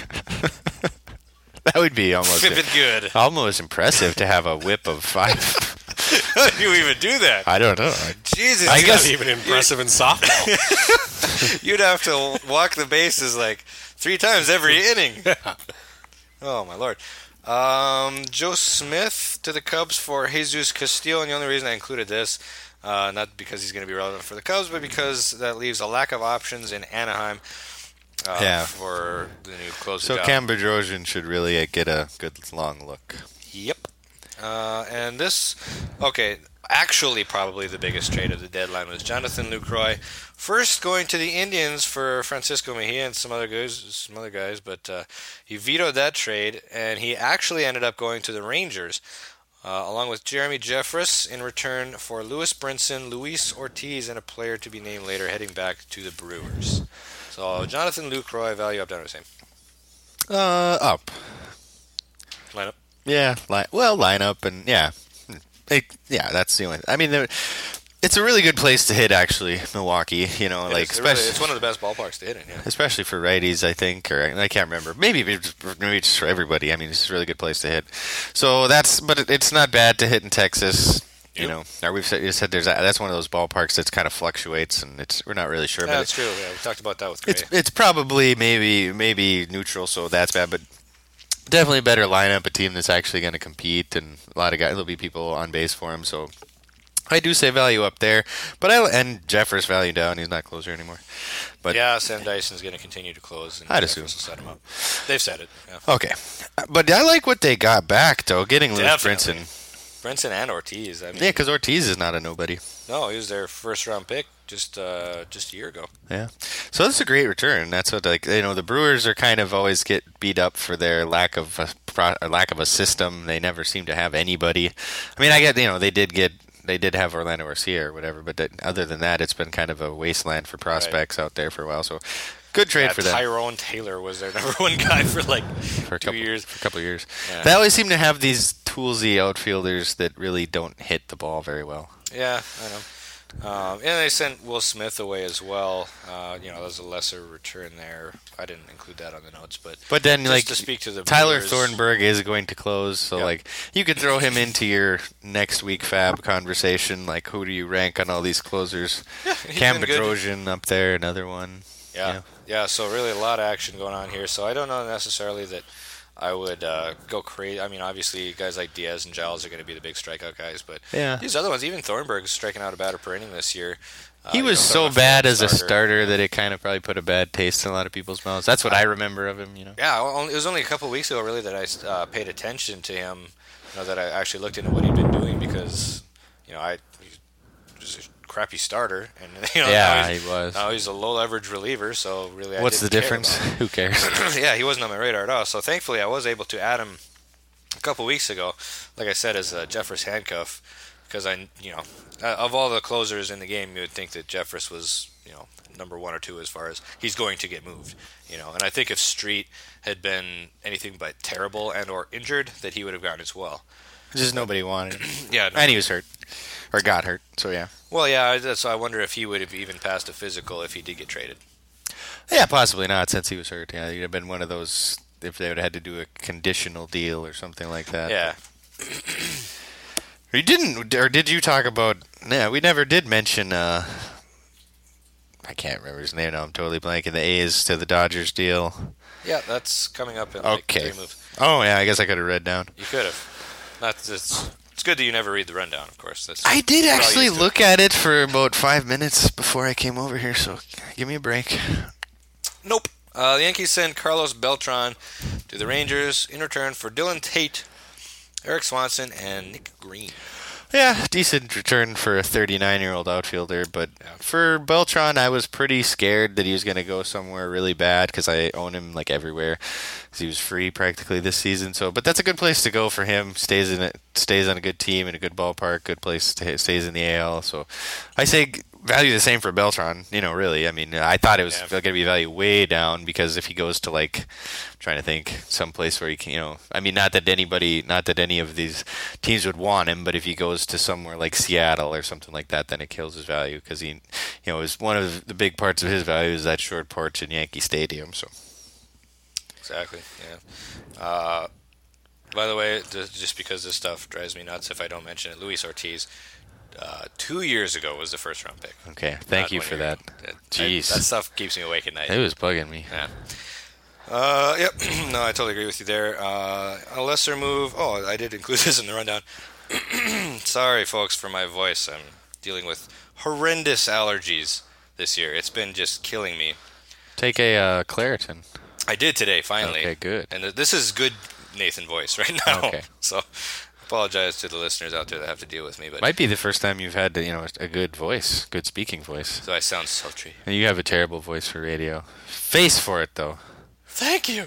That would be almost
FIP it good.
almost impressive to have a whip of 5.
How do you even do that?
I don't know.
Jesus,
I
It's
guess-
not even impressive in softball.
you'd have to walk the bases like 3 times every inning. Oh my lord. Joe Smith to the Cubs for Jesus Castillo, and the only reason I included this, not because he's going to be relevant for the Cubs, but because that leaves a lack of options in Anaheim for the new closer
So
job.
Cam Bedrosian should really get a good long look.
Yep. And this, actually probably the biggest trade of the deadline was Jonathan Lucroy, first going to the Indians for Francisco Mejia and some other guys, but he vetoed that trade, and he actually ended up going to the Rangers, along with Jeremy Jeffress in return for Lewis Brinson, Luis Ortiz, and a player to be named later, heading back to the Brewers. So Jonathan Lucroy, value up, down, or same?
Up.
Lineup.
Yeah, line up and yeah, that's the only. I mean, it's a really good place to hit, actually, Milwaukee.
It's one of the best ballparks to hit in. Yeah.
Especially for righties, I think, or I can't remember. Maybe just for everybody. I mean, it's a really good place to hit. So but it's not bad to hit in Texas.
Yep.
We've said that's one of those ballparks that's kind of fluctuates, and we're not really sure.
Yeah,
but
that's true. Yeah, we talked about that with Gray.
it's probably maybe neutral, so that's bad, but definitely a better lineup, a team that's actually going to compete, and a lot of guys. There'll be people on base for him, so I do say value up there, and Jeffers value down. He's not closer anymore. But
yeah, Sam Dyson's going to continue to close. And
I'd
Jeffers
assume.
will set him up. They've said it. Yeah.
okay, but I like what they got back though, getting Lewis
Definitely.
Brinson.
Brinson and Ortiz. I mean,
Yeah, because Ortiz is not a nobody.
no, he was their first round pick just a year ago.
Yeah, so that's a great return. That's what the Brewers are kind of always get beat up for their lack of a system. They never seem to have anybody. I mean, I get they did have Orlando Arcia or whatever, but other than that, it's been kind of a wasteland for prospects out there for a while. So good trade for them.
Tyrone Taylor was their number one guy for like
For a
2
couple
years.
For a couple of years.
Yeah.
They always seem to have these toolsy outfielders that really don't hit the ball very well.
Yeah, I know. And they sent Will Smith away as well. There's a lesser return there. I didn't include that on the notes, but
then,
just to speak to the
Tyler
Brewers,
Thornburg is going to close, so
Yep.
you could throw him into your next week fab conversation. Like, who do you rank on all these closers?
he's
Cam
been good.
Bedrosian up there, another one.
Yeah. So really a lot of action going on here. So I don't know necessarily that I would go crazy. I mean, obviously, guys like Diaz and Giles are going to be the big strikeout guys, but
Yeah.
these other ones, even Thornburg's striking out a batter per inning this year.
He was so bad as a starter that it kind of probably put a bad taste in a lot of people's mouths. That's what I remember of him.
Yeah, it was only a couple of weeks ago, really, that I paid attention to him. That I actually looked into what he'd been doing because, he was a crappy starter, and
Yeah, he was.
Now he's a low leverage reliever, so really,
What's the
didn't care
difference?
about him.
Who cares?
Yeah, he wasn't on my radar at all. So thankfully, I was able to add him a couple weeks ago, like I said, as a Jeffress handcuff, because of all the closers in the game, you would think that Jeffress was, number 1 or 2 as far as he's going to get moved, And I think if Street had been anything but terrible and or injured, that he would have gotten as well.
Just nobody wanted him.
Yeah, no.
And he was hurt. Or got hurt, so yeah.
Well, yeah, so I wonder if he would have even passed a physical if he did get traded.
Yeah, possibly not, since he was hurt. Yeah, he'd have been one of those, if they would have had to do a conditional deal or something like that.
Yeah.
You didn't, or did you talk about? Yeah, we never did mention. I can't remember his name now. I'm totally blanking. The A's to the Dodgers deal.
Yeah, that's coming up in
Okay.
3 moves.
Oh yeah, I guess I could have read down.
You could have. It's good that you never read the rundown, of course.
I did
we're all
actually
used to
look at it for about 5 minutes before I came over here, so give me a break.
Nope. The Yankees send Carlos Beltran to the Rangers in return for Dylan Tate, Eric Swanson, and Nick Green.
Yeah, decent return for a 39-year-old outfielder, but for Beltran, I was pretty scared that he was going to go somewhere really bad because I own him like everywhere. 'Cause he was free practically this season. So, but that's a good place to go for him. Stays on a good team in a good ballpark, good place to stays in the AL. So, I say value the same for Beltran. Really. I mean, I thought it was going to be value way down because if he goes to like, I'm trying to think, someplace where he can, I mean, not that any of these teams would want him, but if he goes to somewhere like Seattle or something like that, then it kills his value because he, is one of the big parts of his value is that short porch in Yankee Stadium. So
exactly. Yeah. By the way, just because this stuff drives me nuts if I don't mention it, Luis Ortiz. 2 years ago was the first round pick.
Okay, thank you for that. Jeez,
that stuff keeps me awake at night.
It was bugging me.
Yeah. Yep. No, I totally agree with you there. A lesser move. Oh, I did include this in the rundown. Sorry, folks, for my voice. I'm dealing with horrendous allergies this year. It's been just killing me.
Take a Claritin.
I did today, finally.
Okay, good.
And this is good Nathan voice right now.
Okay.
So, apologize to the listeners out there that have to deal with me. But
might be the first time you've had a good voice, good speaking voice.
So I sound sultry.
And you have a terrible voice for radio. Face for it, though.
Thank you.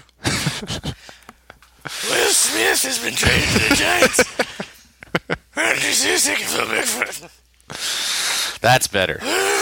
Will Smith has been traded to the Giants. Andrew Susick and Phil Bickford.
That's better.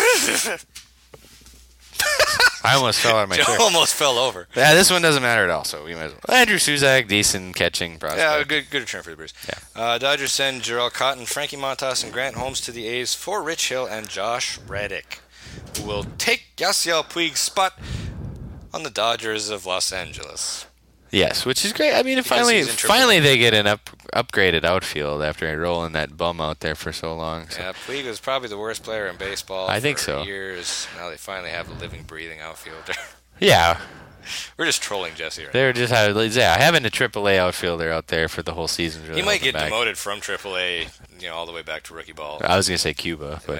I almost fell out of my chair.
Almost fell over.
Yeah, this one doesn't matter at all, so we might as well. Andrew Suzak, decent catching prospect.
Yeah, good return for the Brewers.
Yeah.
Dodgers send Jarrell Cotton, Frankie Montas, and Grant Holmes to the A's for Rich Hill and Josh Reddick, who will take Yasiel Puig's spot on the Dodgers of Los Angeles.
Yes, which is great. I mean, finally they get an upgraded outfield after rolling that bum out there for so long. So.
Yeah, Puig was probably the worst player in baseball
I think
for
so.
years. Now they finally have a living, breathing outfielder.
Yeah.
We're just trolling Jesse right
They're just having a AAA outfielder out there for the whole season. Really
he might get
back.
demoted from AAA, all the way back to rookie ball.
I was going to say Cuba, but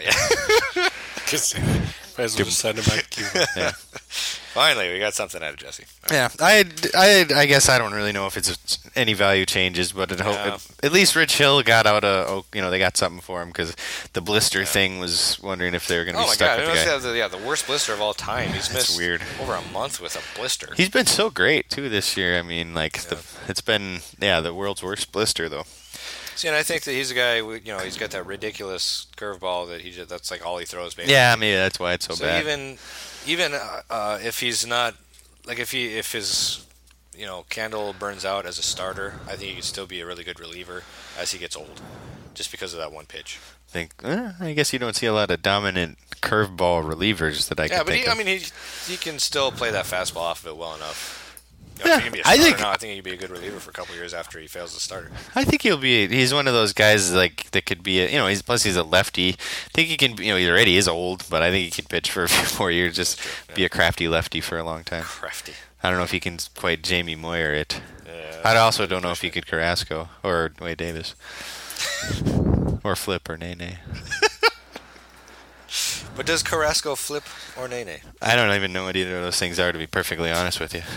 might as well just send him back to Cuba.
yeah.
Finally, we got something out of Jesse.
Yeah, I guess I don't really know if it's any value changes, but at least Rich Hill got out they got something for him because the blister thing was wondering if they were going to be stuck with the guy.
The worst blister of all time. He's missed
weird.
over a month with a blister.
He's been so great too this year. I mean, it's been the world's worst blister though.
See, and I think that he's a guy. He's got that ridiculous curveball that that's like all he throws. Basically.
Yeah, maybe that's why it's so bad.
Even if he's not if his candle burns out as a starter, I think he could still be a really good reliever as he gets old, just because of that one pitch.
I guess you don't see a lot of dominant curveball relievers that I can think of.
He can still play that fastball off of it well enough.
Yeah,
if he can be a starter now, I think he'd be a good reliever for a couple years after he fails the starter.
I think he's one of those guys that could be he's a lefty. I think he can, he already is old, but I think he can pitch for a few more years, just be a crafty lefty for a long time.
Crafty.
I don't know if he can quite Jamie Moyer it.
Yeah,
I also don't know if he could Carrasco or Wade Davis. Or Flip or Nene.
But does Carrasco flip or Nene?
I don't even know what either of those things are, to be perfectly honest with you.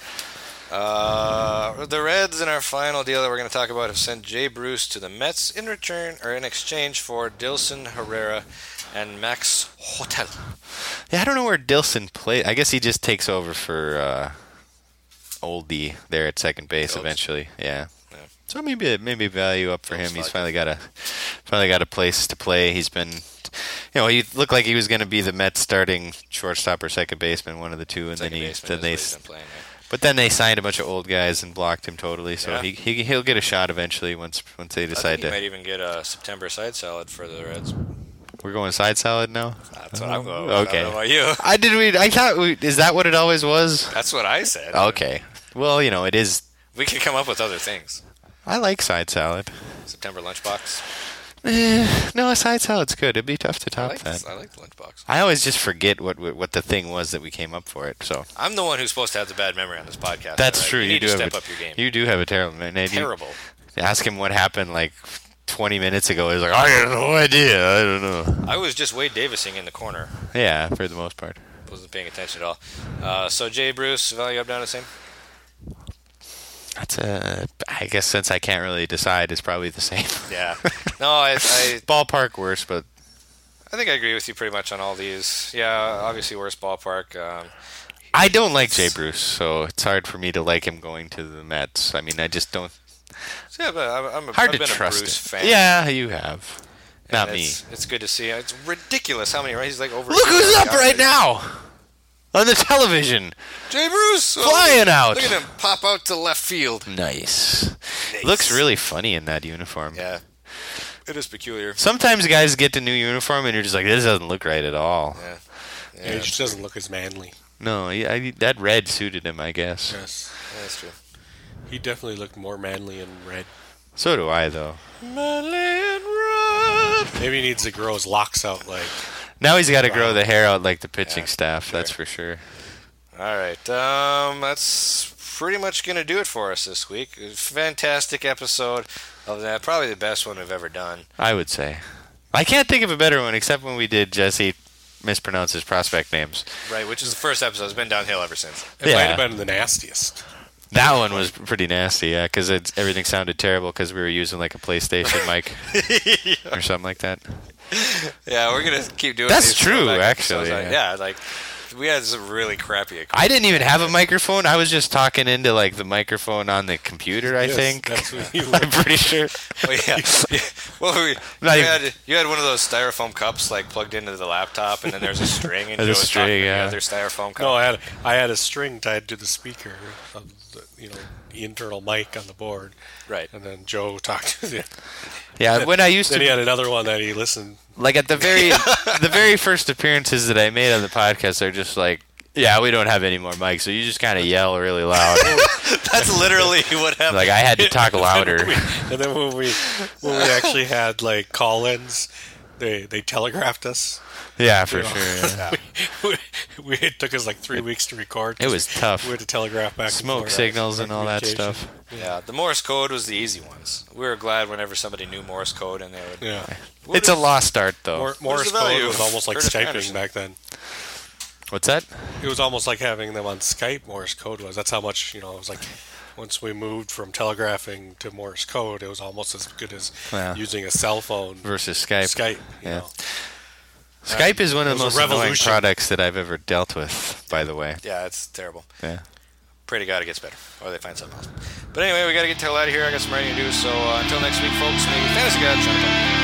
The Reds in our final deal that we're going to talk about have sent Jay Bruce to the Mets in exchange for Dilson Herrera and Max Hotel.
Yeah, I don't know where Dilson plays. I guess he just takes over for Oldie there at second base eventually. Yeah. So maybe value up for him. He's finally got a place to play. He's been, he looked like he was going to be the Mets starting shortstop or second baseman, one of the two, and But then they signed a bunch of old guys and blocked him totally. So he'll get a shot eventually once they decide
he might even get a September side salad for the Reds.
We're going side salad now.
That's what I'm going with.
Okay.
I don't know about you.
Is that what it always was?
That's what I said.
Okay. Well, it is.
We could come up with other things.
I like side salad.
September lunchbox.
No, side salad's good. It'd be tough to top that.
I like the lunchbox.
I always just forget what the thing was that we came up for it. So
I'm the one who's supposed to have the bad memory on this podcast.
that's
right?
true.
You
You
need
do
to
have
step up your game.
You do have a terrible memory.
Terrible.
Ask him what happened like 20 minutes ago. He's like, I have no idea. I don't know.
I was just Wade Davising in the corner.
Yeah, for the most part.
Wasn't paying attention at all. So Jay, Bruce, value up, down, the same?
That's I guess since I can't really decide, it's probably the same.
Yeah. No, I
Ballpark worse, but
think I agree with you pretty much on all these. Yeah, obviously worst ballpark.
I don't like Jay Bruce, so it's hard for me to like him going to the Mets. I mean, I just don't.
Yeah, but
Hard
I've
to
been
trust
a Bruce
him.
fan.
Yeah, you have.
And
Not me.
It's good to see. It's ridiculous how many. Right? He's like over.
Look who's up right now on the television.
Jay Bruce
Flying out.
Look at him pop out to left field.
Nice. Looks really funny in that uniform.
Yeah, it is peculiar.
Sometimes guys get the new uniform and you're just like, this doesn't look right at all.
Yeah, he just doesn't look as manly.
No, that red suited him, I guess.
Yes.
Yeah, that's true.
He definitely looked more manly in red.
So do I, though.
Manly and red.
Maybe he needs to grow his locks out like.
Now he's got to grow the hair out like the pitching staff, that's for sure.
All right, that's pretty much going to do it for us this week. Fantastic episode of that. Probably the best one we've ever done.
I would say. I can't think of a better one except when we did Jesse mispronounces prospect names.
Right, which is the first episode. It's been downhill ever since.
It might have been the nastiest.
That one was pretty nasty, yeah, because everything sounded terrible because we were using like a PlayStation mic or something like that.
Yeah, we're going to keep doing
That's
these
true,
throwback
actually,
episodes.
yeah.
Yeah, like, we had some really crappy equipment.
I didn't even have a microphone. I was just talking into like the microphone on the computer, I
Yes,
think.
that's what you
I'm pretty sure.
Well, yeah. Well, you had one of those styrofoam cups like plugged into the laptop, and then there's a string, and
There's
Joe
a
was talking
string,
to
yeah.
the other styrofoam cup.
No, I had a string tied to the speaker of the internal mic on the board.
Right.
And then Joe talked to the.
Yeah, when I used
Then he
to,
had another one that he listened.
like at the very first appearances that I made on the podcast, they're just like, yeah, we don't have any more mics, so you just kind of yell really loud.
That's literally what happened.
Like I had to talk louder.
And then when we actually had like call-ins, they telegraphed us.
Yeah, for sure. Yeah.
It took us like 3 weeks to record.
It was tough.
We had to telegraph back.
Smoke
and forth.
signals and all that
Communication.
stuff.
Yeah, the Morse code was the easy ones. We were glad whenever somebody knew Morse code, and they would.
Yeah.
It's a lost art, though.
Morse
the value
code was
of
almost like
Curtis
Skyping
Anderson?
back then.
What's that?
It was almost like having them on Skype. Morse code was. That's how much it was like. Once we moved from telegraphing to Morse code, it was almost as good as using a cell phone
Versus Skype.
Skype. You
Yeah.
know.
Skype is one of
It
the
was
most
a
annoying
revolution.
products that I've ever dealt with, by the way.
Yeah, it's terrible.
Yeah.
Pray to God it gets better, or they find something else. But anyway, we got to get the hell out of here. I got some writing to do. So until next week, folks, may Fantasy God shine upon you.